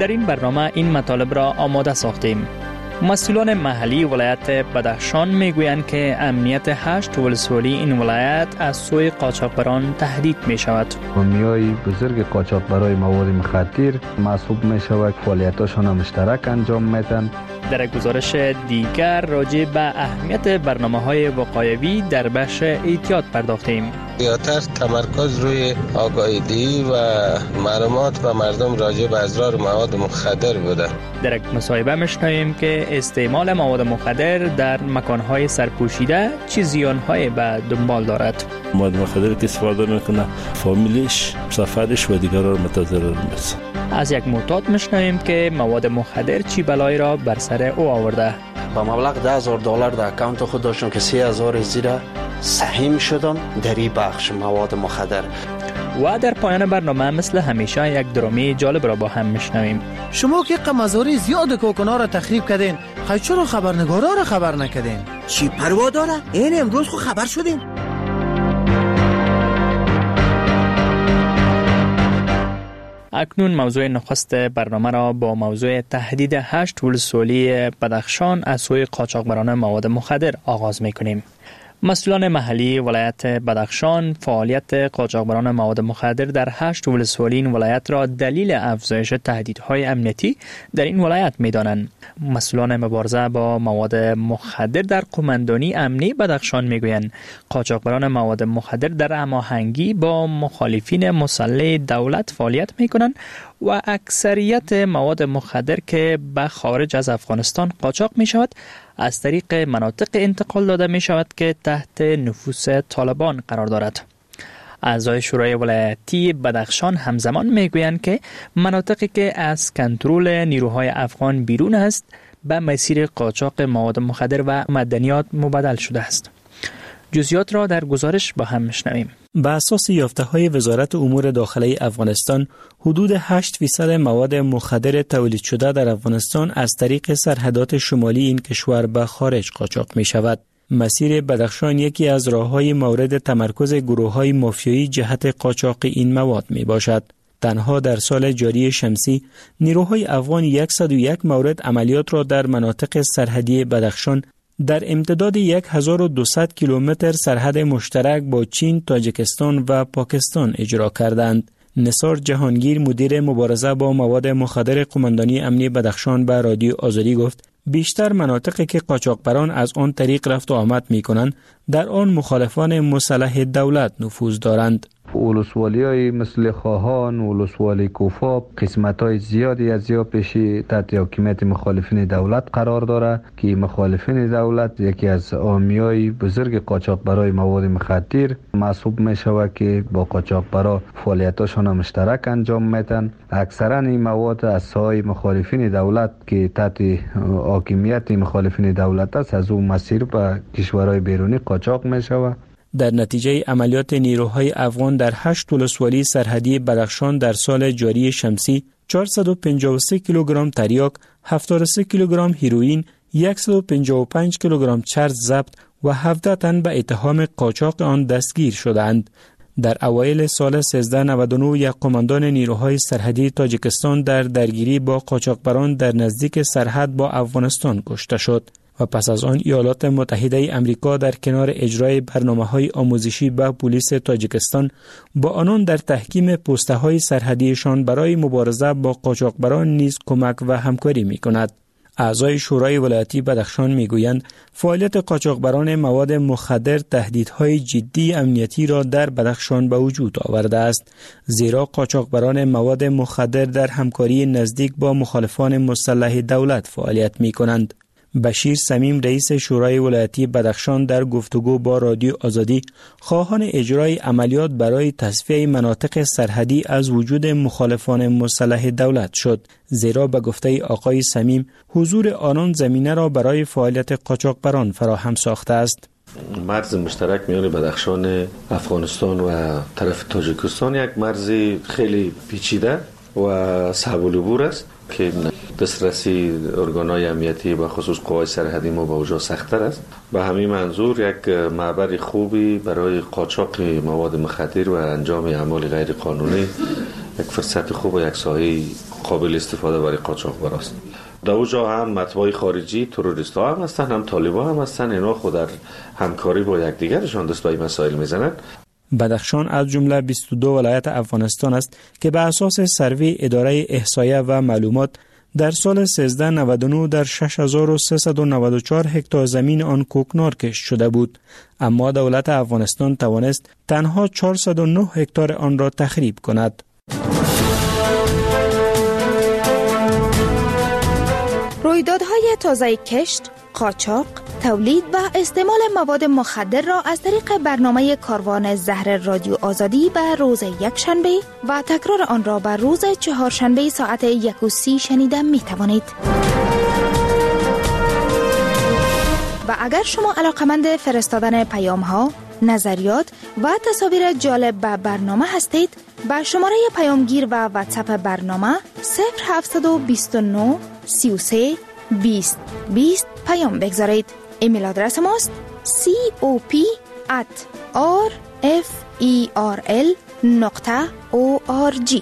در این برنامه این مطالب را آماده ساختیم. مسئولان محلی ولایت بدخشان میگویند که امنیت 8 ولسوالی این ولایت از سوی قاچاقبران تهدید می شود. حامیای بزرگ قاچاقبرای مواد مخدر محسوب می شود، فعالیتاشان مشترک انجام میدن. در گزارش دیگر راجع به اهمیت برنامه‌های وقایوی در بخش احتیاط پرداختیم. زیادتر تمرکز روی آگاهی و معلومات به مردم راجع به اضرار مواد مخدر بوده. در یک مصاحبه می‌شنویم که استعمال مواد مخدر در مکان‌های سرپوشیده چه زیان‌هایی به دنبال دارد. مواد مخدر که استفاده می‌کنه فامیلش، سفرش و دیگران را متضرر می‌سازه. از یک معتاد می‌شنویم که مواد مخدر چی بلایی را بر سر او آورده. با مبلغ $10,000 در اکانت خود داشتم که 3,000 زیرا سهیم شدم در این بخش مواد مخدر. و در پایان برنامه مثل همیشه یک درامی جالب را با هم میشنویم. شما که قمازوری زیاد کوکنا را تخریب کردین، خیلی چرا خبرنگارا را خبر نکردین؟ چی پروا داره؟ این امروز خو خبر شدیم. اکنون موضوع نخست برنامه را با موضوع تهدید 8 ولسوالی بدخشان از سوی قاچاقبران مواد مخدر آغاز می‌کنیم. مسئولان محلی ولایت بدخشان فعالیت قاچاقبران مواد مخدر در 8 ولسوالی این ولایت را دلیل افزایش تهدیدهای امنیتی در این ولایت می‌دانند. مسئولان مبارزه با مواد مخدر در قماندانی امنی بدخشان می‌گویند قاچاقبران مواد مخدر در هماهنگی با مخالفین مسلح دولت فعالیت می‌کنند و اکثریت مواد مخدر که به خارج از افغانستان قاچاق می‌شود از طریق مناطق انتقال داده می شود که تحت نفوذ طالبان قرار دارد. اعضای شورای ولایتی بدخشان همزمان می گویند که مناطقی که از کنترل نیروهای افغان بیرون است به مسیر قاچاق مواد مخدر و معدنیات مبادل شده است. جزئیات را در گزارش با هم میشنویم. به اساس یافته‌های وزارت امور داخلی افغانستان، حدود 8% مواد مخدر تولید شده در افغانستان از طریق سرحدات شمالی این کشور به خارج قاچاق می شود. مسیر بدخشان یکی از راه‌های مورد تمرکز گروه‌های مافیایی جهت قاچاق این مواد می باشد. تنها در سال جاری شمسی، نیروهای افغان 101 مورد عملیات را در مناطق سرحدی بدخشان در امتداد 1200 کیلومتر سرحد مشترک با چین، تاجیکستان و پاکستان اجرا کردند. نثار جهانگیر مدیر مبارزه با مواد مخدر قماندانی امنی بدخشان به رادیو آزادی گفت بیشتر مناطقی که قاچاقبران از آن طریق رفت و آمد می‌کنند در آن مخالفان مسلح دولت نفوذ دارند. ولسوالی‌های مثل خواهان، ولسوالی کوفاب، قسمت‌های زیادی از یا پیشی تحت حاکمیت مخالفین دولت قرار داره که مخالفین دولت یکی از حامیای بزرگ قاچاقبرای مواد مخدر محسوب می‌شود که با قاچاقبرا فعالیتاشان مشترک انجام میدن. اکثرا این مواد از سای مخالفین دولت که تحت حاکمیت مخالفین دولت است از اون مسیر به کشورهای بیرونی قاچاق می‌شود. در نتیجه عملیات نیروهای افغان در 8 ولسوالی سرحدی بدخشان در سال جاری شمسی 453 کیلوگرم تریاک، 73 کیلوگرم هیروئین، 155 کیلوگرم چرس ضبط و 17 تن به اتهام قاچاق آن دستگیر شدند. در اوایل سال 1399 یک قماندان نیروهای سرحدی تاجیکستان در درگیری با قاچاقبران در نزدیک سرحد با افغانستان کشته شد و پس از آن ایالات متحده امریکا در کنار اجرای برنامه‌های آموزشی به پلیس تاجیکستان با آنان در تحکیم پسته‌های سرحدیشان برای مبارزه با قاچاقبران نیز کمک و همکاری می‌کند. اعضای شورای ولایتی بدخشان میگویند فعالیت قاچاقبران مواد مخدر تهدیدهای جدی امنیتی را در بدخشان به وجود آورده است، زیرا قاچاقبران مواد مخدر در همکاری نزدیک با مخالفان مسلح دولت فعالیت می‌کنند. بشیر سمیم رئیس شورای ولایتی بدخشان در گفتگو با رادیو آزادی خواهان اجرای عملیات برای تصفیه مناطق سرحدی از وجود مخالفان مسلح دولت شد، زیرا به گفته آقای سمیم حضور آنان زمینه را برای فعالیت قاچاقبران فراهم ساخته است. مرز مشترک میان بدخشان افغانستان و طرف تاجیکستان یک مرز خیلی پیچیده و صعب العبور است که دسترسی ارگان‌های امنیتی و خصوص قوای سرحدی ما با اوجا سخت‌تر است. به همین منظور یک معبر خوبی برای قاچاق مواد مخدر و انجام اعمال غیر قانونی، یک فرصت خوب و یک سایه قابل استفاده برای قاچاقبر است. در اونجا هم مطبوع خارجی تروریست ها هم هستن، هم طالبان هم هستن. اینا خود در همکاری با یکدیگرشان دست به این مسائل میزنن. بدخشان از جمله 22 ولایت افغانستان است که به اساس سروی اداره احصایه و معلومات در سال 1399 در 6394 هکتار زمین آن کوکنار کشت شده بود، اما دولت افغانستان توانست تنها 409 هکتار آن را تخریب کند. رویدادهای تازه کشت، قاچاق، تولید و استعمال مواد مخدر را از طریق برنامه کاروان زهر رادیو آزادی به روز یکشنبه و تکرار آن را به روز چهارشنبه ساعت 1:30 شنیده می توانید. و اگر شما علاقمند فرستادن پیام ها، نظریات و تصاویر جالب به برنامه هستید، با شماره پیامگیر و واتساپ برنامه 0729 33 20 20 پیام بگذارید. ایمیل آدرس ماست cop@rferl.org.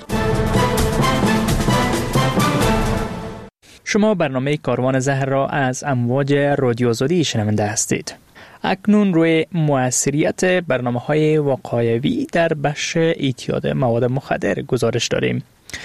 شما برنامه کاروان زهر را از امواج رادیو آزادی شنونده هستید. اکنون روی مؤثریت برنامه‌های وقایوی در بخش اعتیاد مواد مخدر گزارش داریم.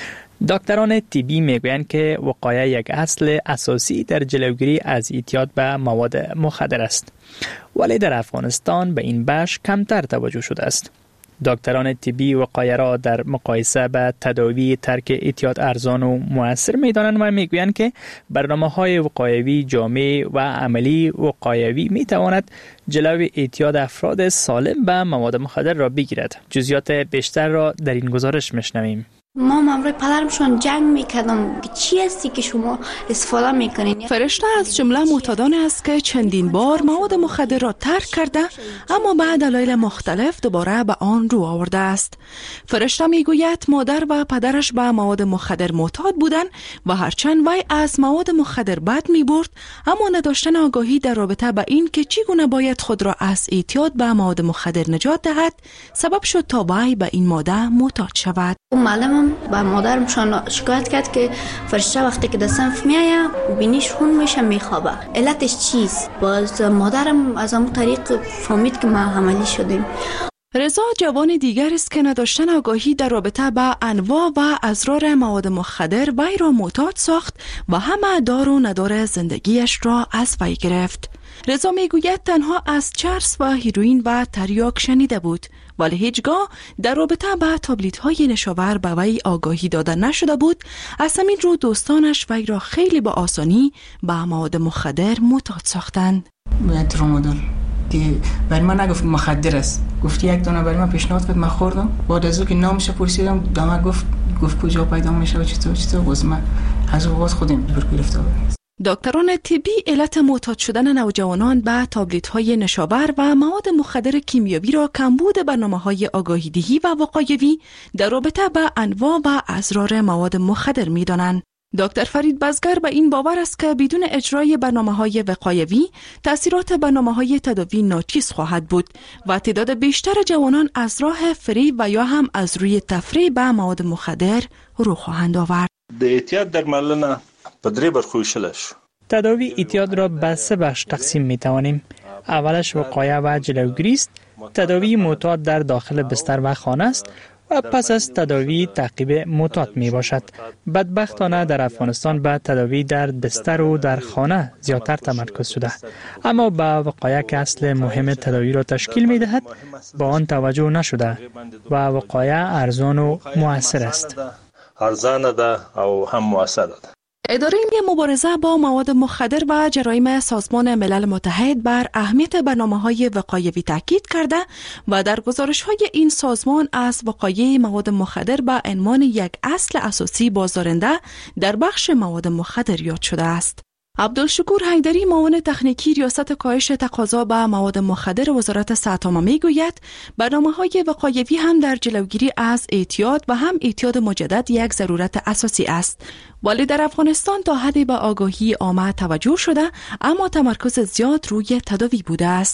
دکتران طبی میگویند که وقایه یک اصل اساسی در جلوگیری از اعتیاد به مواد مخدر است، ولی در افغانستان به این بخش کمتر توجه شده است. دکتران طبی وقایه را در مقایسه به تداوی ترک اعتیاد ارزان و مؤثر می‌دانند و میگویند که برنامه‌های وقایوی جامع و عملی وقایوی می‌تواند جلوی اعتیاد افراد سالم به مواد مخدر را بگیرد. جزئیات بیشتر را در این گزارش می‌شنویم. ما امروی پدرمشون جنگ میکردم که چی هستی که شما استفاده میکنین. فرشته از جمله معتادان است که چندین بار مواد مخدر را ترک کرده اما به دلایل مختلف دوباره به آن رو آورده است. فرشته میگوید مادر و پدرش به مواد مخدر معتاد بودند و هرچند وی از مواد مخدر بد میبرد اما نداشتن آگاهی در رابطه با این که چگونه باید خود را از اعتیاد به مواد مخدر نجات دهد سبب شد تا وی به این ماده معتاد شود. معلمم با مادرم شکایت کرد که فرشته وقتی که در صنف میایه بینیش خون میشه میخوابه. علتش چیست؟ باز مادرم از همون طریق فهمید که ما عملی شدیم. رضا جوان دیگر است که نداشتن آگاهی در رابطه با انواع و اضرار مواد مخدر وی را معتاد ساخت و همه دار و ندار زندگیش را از وی گرفت. رضا میگوید تنها از چرس و هیروئین و تریاک شنیده بود ولی هیچگاه در رابطه با تابلیت‌های نشاور به وی آگاهی داده نشده بود. از همین رو دوستانش وی را خیلی با آسانی به مواد مخدر معتاد ساختند. باید ترامادول دیگه برای من نگفت مخدر است، گفت یک دانه برای من پیشنهاد کرد، من خوردم. بعد از اون که نامش پرسیدم دامه گفت کجا پیدا میشه و چطور باز من از اوقات خودم گرفتم. دکتران طبی علت معتاد شدن نوجوانان به تابلیت‌های نشاور و مواد مخدر کیمیایی را کمبود برنامه‌های آگاهی‌دهی و وقایوی در رابطه با انواع و اضرار مواد مخدر می‌دانند. دکتر فرید بزگر به این باور است که بدون اجرای برنامه‌های وقایوی تأثیرات برنامه‌های تداوی ناچیز خواهد بود و تعداد بیشتر جوانان از راه فریب و یا هم از روی تفریح به مواد مخدر رو خواهند آورد. د اعتیاد درملنه په درې برخو ویشلی شو. تداوی اعتیاد را به 3 بخش تقسیم می توانیم. اولش وقایه و جلوگیری است. تداوی معتاد در داخل بستر و خانه است و پس از تداوی تعقیب معتاد می باشد. بدبختانه در افغانستان به تداوی در بستر و در خانه زیادتر تمرکز شده، اما به وقایه که اصل مهم تداوی را تشکیل می دهد با آن توجه نشده و وقایه ارزان و مؤثر است. ارزانه ده او هم مؤثره ده. اداره مبارزه با مواد مخدر و جرایم سازمان ملل متحد بر اهمیت برنامه‌های وقایوی تاکید کرده و در گزارش‌های این سازمان از وقایع مواد مخدر به عنوان یک اصل اساسی بازدارنده در بخش مواد مخدر یاد شده است. عبدالشکور حیدری معاون تکنیکی ریاست کاهش تقاضا به مواد مخدر وزارت صحت عامه میگوید برنامه‌های وقایوی هم در جلوگیری از اعتیاد و هم اعتیاد مجدد یک ضرورت اساسی است، ولی در افغانستان تا حدی به آگاهی عامه توجه شده اما تمرکز زیاد روی تداوی بوده است.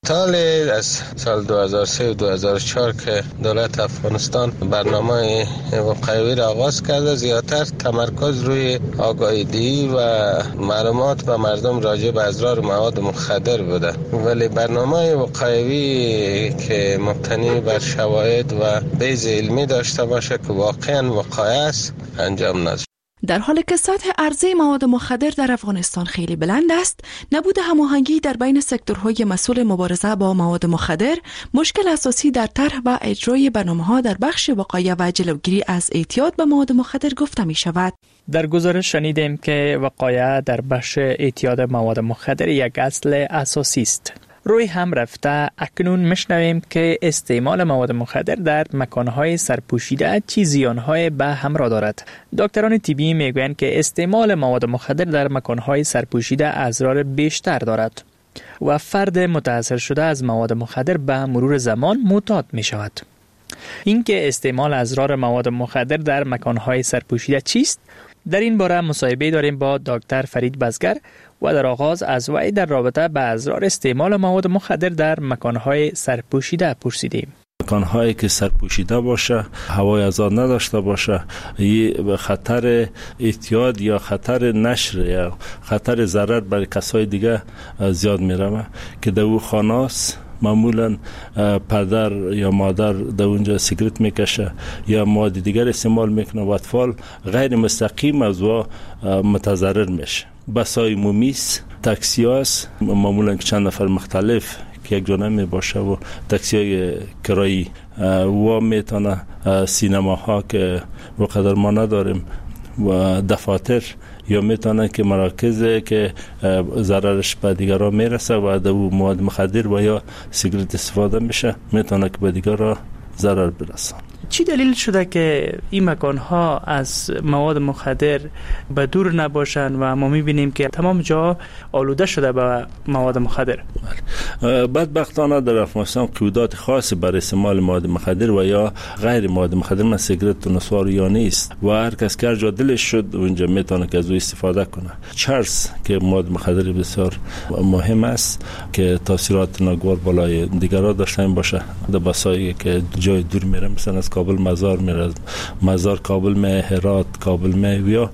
از سال 2003 و 2004 که دولت افغانستان برنامه وقایوی را آغاز کرده، زیادتر تمرکز روی آگاهی و معلومات به مردم راجع به اضرار مواد مخدر بوده، ولی برنامه وقایوی که مبتنی بر شواهد و بیض علمی داشته باشه که واقعا وقایع است انجام نشد. در حالی که سطح عرضه مواد مخدر در افغانستان خیلی بلند است، نبود هماهنگی در بین سکتورهای مسئول مبارزه با مواد مخدر مشکل اساسی در طرح و اجرای برنامه‌ها در بخش وقایع و جلوگیری از اعتیاد به مواد مخدر گفته می شود. در گزارش شنیدیم که وقایع در بخش اعتیاد مواد مخدر یک اصل اساسی است. روی هم رفته اکنون میشنویم که استعمال مواد مخدر در مکانهای سرپوشیده چه زیانهای به همراه دارد. دکتران طبی میگویند که استعمال مواد مخدر در مکانهای سرپوشیده اضرار بیشتر دارد و فرد متاثر شده از مواد مخدر به مرور زمان معتاد می شود. اینکه استعمال اضرار مواد مخدر در مکانهای سرپوشیده چیست؟ در این باره مصاحبه داریم با دکتر فرید بزگر و در آغاز از وی در رابطه با اضرار استعمال مواد مخدر در مکانهای سرپوشیده پرسیدیم. مکانهایی که سرپوشیده باشه، هوای آزاد نداشته باشه، خطر اعتیاد یا خطر نشر یا خطر ضرر برای کسای دیگه زیاد میره که در او خاناس معمولا پدر یا مادر در اونجا سیگرت میکشه یا مواد دیگر استعمال میکنه و اطفال غیر مستقیم از او متضرر میشه. بسای مومیس، تاکسیاس معمولا چند نفر مختلف که یک جانب می باشه و تاکسی های کرایی و میتونه سینماها که وقدر ما نداریم و دفاتر یا میتونه که مراکز که ضررش به دیگران میرسه و در مواد مخدر و یا سیگرت استفاده میشه میتونه که به دیگران ضرر برسه. چی دلیل شده که این مکانها از مواد مخدر به دور نباشند و ما میبینیم که تمام جا آلوده شده به مواد مخدر؟ بدبختانه در افغانستان قیودات خاصی برای استعمال مواد مخدر و یا غیر مواد مخدر مثل سیگرت و نسوار یا نیست و هر کس که هر جا دلش شد اونجا میتونه که از او استفاده کنه. چرس که مواد مخدر بسیار مهم است که تاثیرات ناگوار بالای دیگران داشته باشه. در بسایی که جای دور میره مثلا از کابل مزار میره، مزار کابل می هرات کابل می یا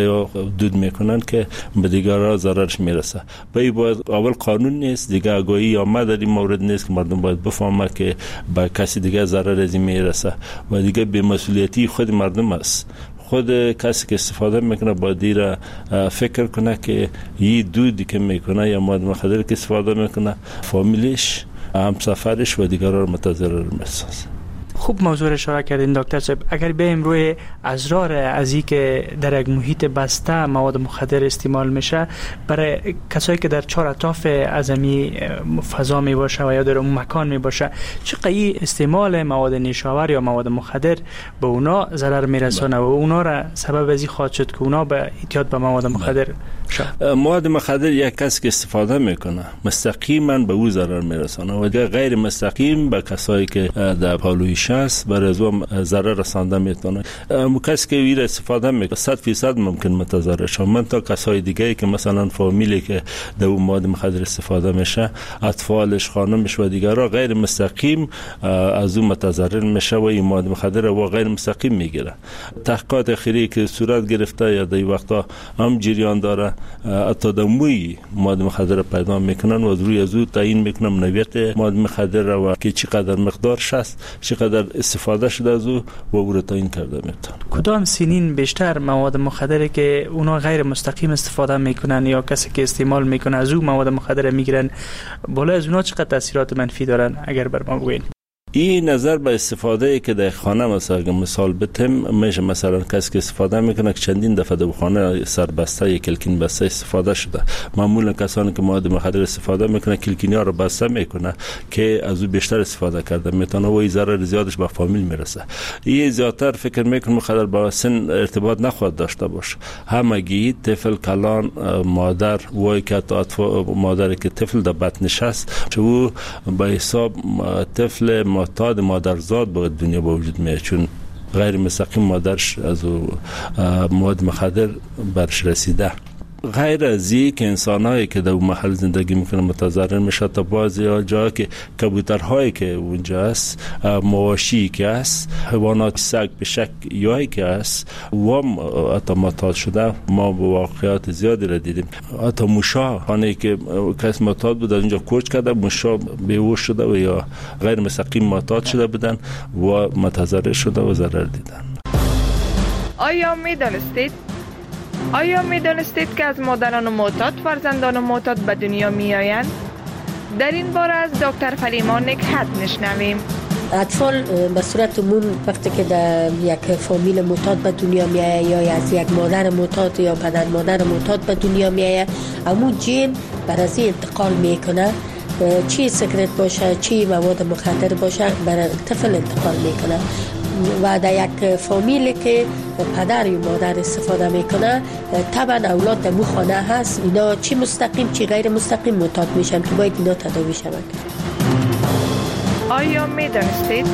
دود میکنن که به دیگران ضررش میرسه. باید اول قانون نیست دیگه، آگاهی یا در این مورد نیست که مردم باید بفهمه که به کسی دیگه ضرر از این میرسه و دیگه به مسئولیتی خود مردم است. خود کسی که استفاده میکنه باید دیر فکر کنه که یه دودی که میکنه یا مواد مخدر که استفاده میکنه فامیلش، همسفرش و دیگران رو متضرر میسازه. خوب موضوع اشاره کردین دکتر صاحب. اگر بیایم روی اضرار از این که در یک محیط بسته مواد مخدر استعمال میشه برای کسایی که در چهار اطراف ازمی فضا می باشه و یا در اون مکان می باشه، چقدر استعمال مواد نیشاور یا مواد مخدر به اونا ضرر میرسونه و اونا را سبب ازی خواهد شد که اونا به اعتیاد به مواد مخدر شد؟ مواد مخدر یک کسی که استفاده میکنه مستقیما به او ضرر میرسونه و غیر مستقیم به کسایی که در پالویش است برای از ضرر رسانده میتونه. کسی که ویر استفاده میکنه 100% ممکن متضرر شه. من تا کسای دیگه که مثلا فامیلی که در اون مواد مخدر استفاده میشه، اطفالش، خانمش و دیگران غیر مستقیم از اون متضرر میشه و این مواد مخدر رو غیر مستقیم میگیره. تحقیقات اخیری که صورت گرفته یا در این وقتا هم جریان داره، حتی دموی مواد مخدر پیدا میکنن و روی از او تعیین میکنن نوعیت مواد مخدر و که چقدر مقدارش است، چقدر استفاده شده از او و او رو تعیین کرده میتونه. کدام سنین بیشتر مواد مخدر که اونا غیر مستقیم استفاده میکنن یا کسی که استعمال میکنه از او مواد مخدر میگیرن، بالا از اونا چقدر تاثیرات منفی دارن اگر بر ما بگوین؟ این نظر به استفاده که در خانه مثال بتم میشه مثلا کسی که استفاده میکنه که چندین دفعه در خانه سربسته یا کلکین بسته استفاده شده. معمولا کسانی که مواد مخدر استفاده میکنه کلکینی ها رو بسته میکنه که از او بیشتر استفاده کرده میتونه و این ضرر زیادش به فامیل میرسه. این زیادتر فکر میکنه مخدر با سن ارتباط نخواهد داشته باشه. همگی طفل، کلان، مادر و که مادری که طفل در بطنش هست چه او به حساب طفل معتاد مادرزاد به دنیا با وجود میاد، چون غیر مستقیم مادرش از مواد مخدر برش رسیده. غیر از یک انسانایی که در اون محل زندگی میکنن متضرر میشه، تا بعضی جا که کبوترهایی که اونجا است، مواشی که است، حیوانات سگ به شک یایی که است و حتی معتاد شده. ما واقعیات زیادی را دیدیم. حتی موشا خانه که کس معتاد بود اونجا کوچ کرده، موشا بیهوش شده و یا غیر مستقیم معتاد شده بودن و متضرر شده و ضرر دیدن. آیا میدانستید که از مادران معتاد فرزندان معتاد به دنیا می آیند؟ در این باره از دکتر فلیما نکهت نشنویم. اطفال به صورت عموم وقتی که در یک فامیل معتاد به دنیا می آید یا از یک مادر معتاد یا پدر مادر معتاد به دنیا می آید، همون جین بر از این انتقال میکنه. چی سیگرت باشه، چی مواد مخدر باشه، بر طفل انتقال میکنه. و در یک فامیلی که پدر یا مادر استفاده میکنه، طبعا اولاد در مو خانه هست، اینا چی مستقیم چی غیر مستقیم معتاد میشن که باید اینا تداوی شوند. آیا میدانستید؟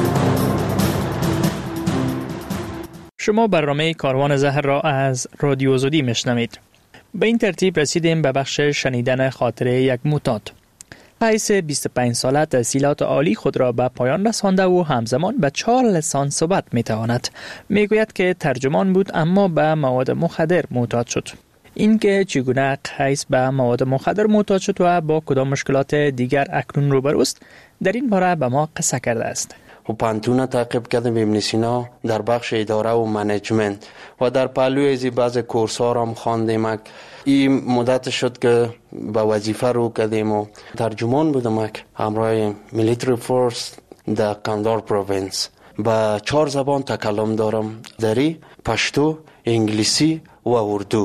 شما برنامه کاروان زهر را از رادیو آزادی میشنوید. به این ترتیب رسیدیم به بخش شنیدن خاطره یک معتاد. قیس 25 ساله تحصیلات عالی خود را به پایان رسانده و همزمان به 4 لسان صحبت میتواند. میگوید که ترجمان بود اما به مواد مخدر معتاد شد. اینکه چگونه قیس به مواد مخدر معتاد شد و با کدام مشکلات دیگر اکنون روبروست، در این باره به ما قصه کرده است. و پانتون تعقیب کردم ابن سینا در بخش اداره و منیجمنت و در پهلوی از بعض کورس ها را هم خواندیم. این مدت شد که به وظیفه رو کردیم و ترجمان بودم همراه میلیتری فورس در کندهار پروینس. با 4 زبان تکلم دارم، دری، پشتو، انگلیسی و اردو.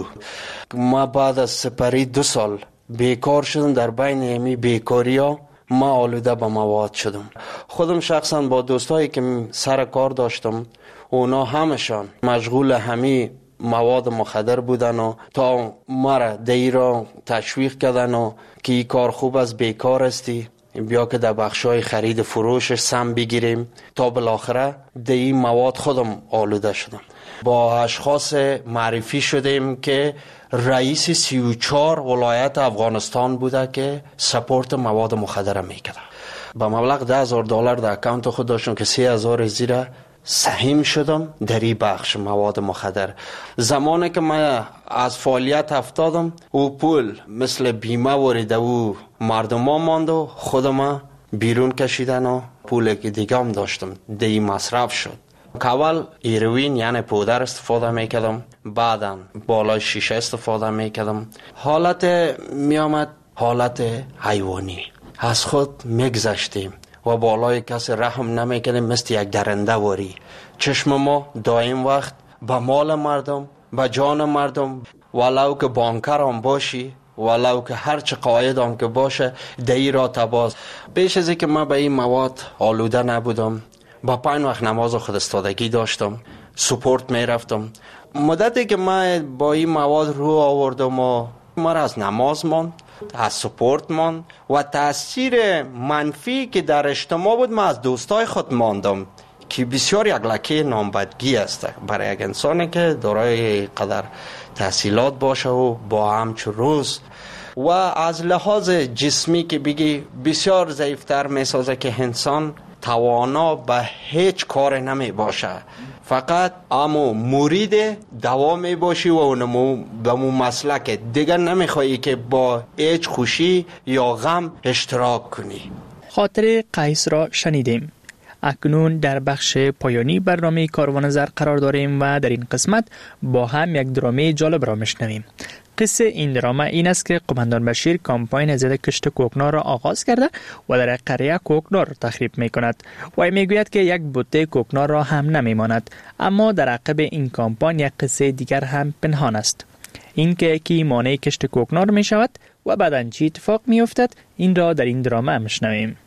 ما بعد از سپری 2 سال بیکار شدم. در بین همی بیکاری ها ما آلوده به مواد شدم. خودم شخصا با دوستایی که سر کار داشتم، اونا همشان مشغول همی مواد مخدر بودن و تا مرا دی را تشویق کردن و که این کار خوب است، بیکار استی، بیا که در بخشای خرید فروشش سم بگیریم. تا بالاخره دی مواد خودم آلوده شدم. با اشخاص معرفی شدیم که رئیس 34 ولایت افغانستان بوده که سپورت مواد مخدر میکرده. با مبلغ $10,000 در اکانت خود داشتم که 3,000 زیره سهیم شدم در این بخش مواد مخدر. زمانی که من از فعالیت افتادم، او پول مثل بیمه وریده و مردم ها ماند و خودم بیرون کشیدن و پول که دیگه هم داشتم دی مصرف شد. اول هیروین یعنی پودر استفاده میکردم، بعدا بالای شیشه استفاده میکردم. حالت میامد حالت حیوانی، از خود میگذشتیم و بالای کسی رحم نمیکردیم، مثل یک درنده وری. چشم ما دائم وقت به مال مردم، به جان مردم، ولو که بانکر هم باشی، ولو که هر چه قاید هم که باشه، دی را تباز. بیش از که من به این مواد آلوده نبودم، با 5 وقت نماز خود استادگی داشتم، سپورت می رفتم. مدتی که من با این مواد رو آوردم و مرا از نماز ماند، از سپورت ماند و تاثیر منفی که در اجتماع بود، من از دوستای خود ماندم که بسیار یک لکه نامبدگی است برای یک انسانی که دارای قدر تحصیلات باشه و با همچو روز و از لحاظ جسمی که بگی بسیار ضعیفتر می سازه که انسان توانا به هیچ کار نمی باشه، فقط اما مرید دوا می باشی و اونمو به مو مسلک دیگر نمی خواهی که با هیچ خوشی یا غم اشتراک کنی. خاطر قیس را شنیدیم. اکنون در بخش پایانی برنامه کاروان زر قرار داریم و در این قسمت با هم یک درامه جالب را میشنویم. قصه این درامه این است که قماندان بشیر کامپاین ضد کشت کوکنار را آغاز کرده و در قریه کوکنار را تخریب می کند و میگوید که یک بوته کوکنار را هم نمی ماند. اما در عقب این کامپاین یک قصه دیگر هم پنهان است. این که کی مانع کشت کوکنار می شود و بعداً چی اتفاق می افتد، این را در این درامه میشنویم.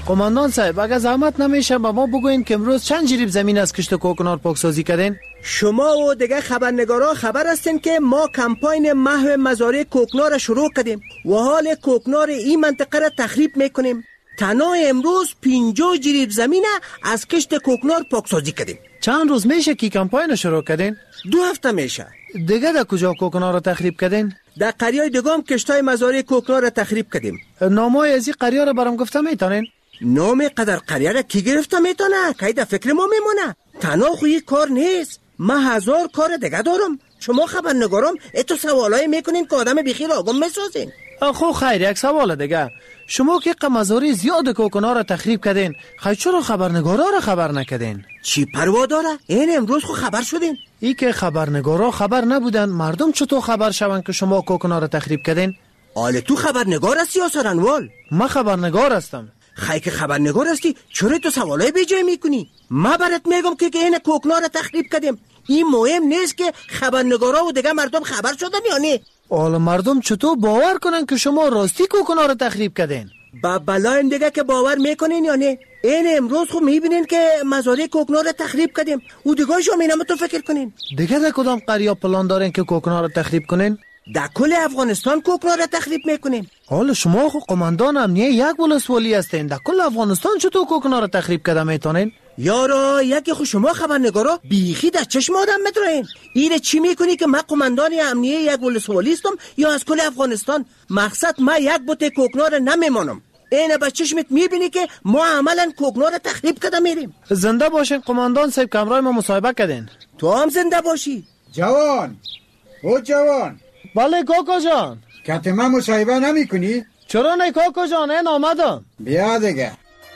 قماندان صاحب اگر زحمت نمیشه به ما بگوین که امروز چند جریب زمین از کشت کوکنار پاکسازی کردین؟ شما و دیگه خبرنگارا خبر هستین که ما کمپاین محو مزارع کوکنار شروع کردیم و حال کوکنار این منطقه را تخریب میکنیم. تنها امروز 50 جریب زمین از کشت کوکنار پاکسازی کردیم. چند روز میشه که کمپاین شروع کردین؟ 2 هفته میشه. دیگه در کجا کوکنار را تخریب کردین؟ در قریای دیگه کشتای مزارع کوکنار را تخریب کردیم. نامای از این قریه را برام گفته میتونین؟ نام قدر قریه را کی گرفته میتونه؟ که در فکر ما میمونه. تنها خوی کار نیست، من 1000 کار دیگه دارم. شما خبرنگارم اتو سوالای میکنین که آدم بیخیر آگم میسازین. خب خیر، یک سوال دیگه. شما که مزارع زیاد کوکنار را تخریب کردین، خیر چرا خبرنگارا را خبر نکردین؟ چی پروا داره؟ این امروز خو خبر شدین. ای که خبرنگارا خبر نبودن، مردم چطور خبر شون که شما کوکنار را تخریب کردین؟ آله تو خبرنگار هستی یا سرانوال؟ من خبرنگار هستم. خیر که خبرنگار هستی چرا تو سوالای بیجای میکنی؟ من برات میگم که این کوکنار را تخریب کردیم. این مهم نیست که خبرنگارا و دیگه مردم خبر شدن یا نه. حالا مردم چطور باور کنن که شما راستی کوکنار را تخریب کردین؟ با بلایم دیگه که باور میکنین یا نه. این امروز خب میبینین که مزارع کوکنار را تخریب کردیم و دیگه شما اینم تو فکر کنین. دیگه در کدام قریه پلان دارین که کوکنار را تخریب کنین؟ در کل افغانستان کوکنار را تخریب میکنیم. حالا شما خو قماندان امنیه یک ولسوالی هستین، در کل افغانستان چطور کوکنار را تخریب کرده میتونین؟ یارا یکی خو شما خبرنگارا بیخی در چشم آدم میترین. اینه چی میکنی که من قماندان امنیه یک ولسوالی هستم یا از کل افغانستان؟ مقصد من یک بوته کوکنار نمیمانم. اینه به چشمت میبینی که ما عملا کوکنار تخریب کرده میریم. زنده باشین قماندان صاحب، کمرای ما مصاحبه کردین. تو هم زنده باشی. جوان او جوان. بله کاکا جان. کت من مصاحبه نمی کنی؟ چرا نه کاکا جان، این آمدم. بیا دیگه.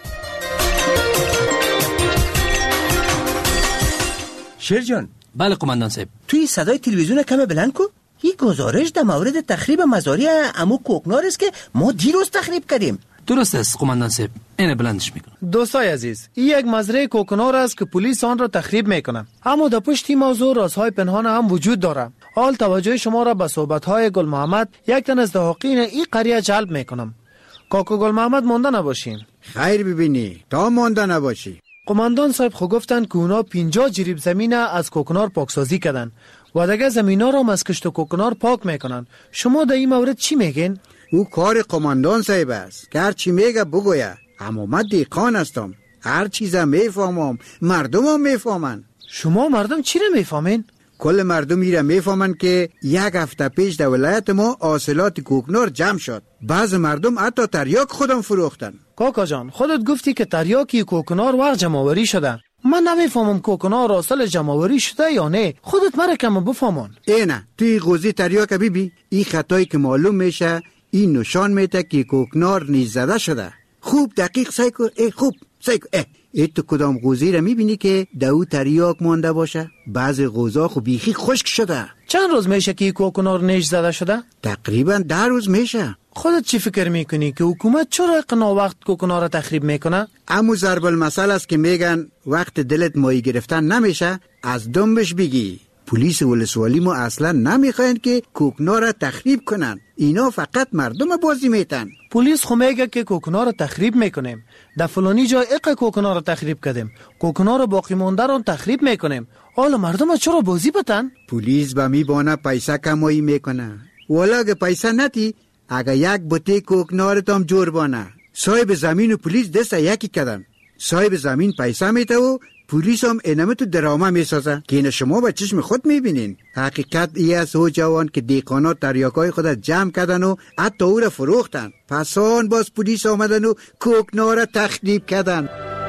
شیر جان. بله قماندان صاحب. توی صدای تلویزیون کم بلند کن. این گزارش در مورد تخریب مزارع عمو کوکنار است که ما دیروز تخریب کردیم. درست است قماندان صاحب، اینه بلندش میکنم. دوستای عزیز، این یک مزرعه کوکنار است که پلیس آن را تخریب میکنه. اما در پشت این موضوع رازهای پنهان هم وجود داره. حال توجه شما را به صحبت‌های گل محمد، یک تن از دهاقین این قریه جلب میکنم. کاکو گل محمد مانده نباشین. خیر ببینی تا مانده نباشی. قماندان صاحب خو گفتن که اونا 50 جریب زمین از کوکنار پاکسازی کردن و دیگه زمینا را از کشت کوکنار پاک میکنن. شما در این مورد چی میگین؟ او کار قماندان صاحب است که هر چی میگه بگویه. اما من دیقان هستم، هر چیزا میفهمم، مردم هم میفهمن. شما مردم چی را میفهمین؟ کل مردم میره میفهمن که یک هفته پیش در ولایت ما حاصلات کوکنار جمع شد. بعض مردم حتی تریاک خودم فروختن. کاکا جان خودت گفتی که تریاکی کوکنار وقت جمع‌آوری شده. من نمیفهمم کوکنار حاصل جمع‌آوری شده یا نه. خودت مرا کم بفهمون. اینه توی قوزی تریاک بیبی این خطایی که معلوم میشه این نشان میده که کوکنار نیز زده شده. خوب دقیق سعی کن. خوب سعی کن. تو کدام قوزی را میبینی که دو تریاک مانده باشه؟ بعض قوزا خو بیخی خشک شده. چند روز میشه که کوکنار نیش زده شده؟ تقریبا 10 روز میشه. خودت چی فکر میکنی که حکومت چرا اقنا وقت کوکنار را تخریب میکنه؟ امو ضرب المثل است که میگن وقت دلت ماهی گرفتن نمیشه از دنبش بگی. پلیس ولسوالی ما اصلا نمیخواین که کوکنار را تخریب کنن. اینا فقط مردم بازی میتن. پلیس خو میگه که کوکنار را تخریب میکنیم. در فلانی جای کوکنار را تخریب کردیم. کوکنار را باقی مانده را تخریب میکنیم. حالا مردم چرا بازی بتن؟ پلیس با میبانه پیسه کمایی میکنه. والا اگه پیسه نتی اگه یک بوته کوکنار تام جور بانه. صاحب زمین و پلیس دست یکی کردن. صاحب زمین پیسه میته و پلیس هم اینمه تو درامه میسازه که این شما با چشم خود میبینین. حقیقت ای است او جوان که دیقانات تریاکای خود جمع کردن و حتی او را فروختن. پس آن باز پلیس آمدن و کوکنار را تخریب کردن.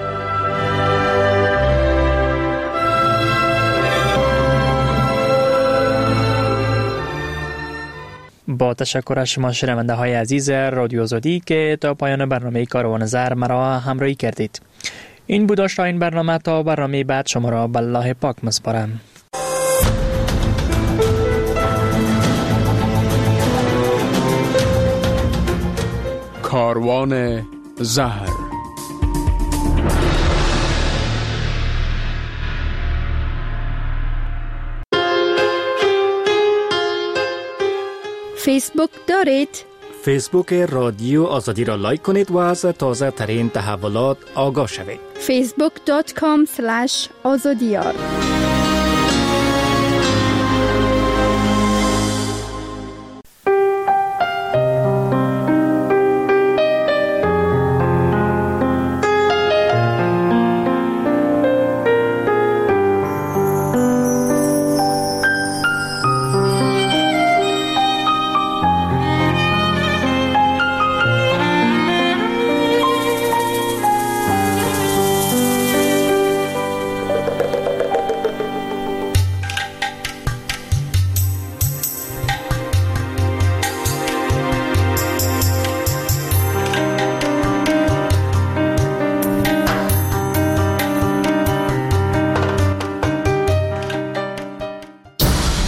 با تشکر از شما شنونده های عزیز رادیو آزادی که تا پایان برنامه کاروان زر مرا همراهی کردید. این بود داشت این برنامه. تا برنامه بعد شما را به الله پاک می‌سپارم. کاروان زهر. فیسبوک دارید؟ فیسبوک رادیو آزادی را لایک کنید و از تازه ترین تحولات آگاه شوید. facebook.com/azadiyar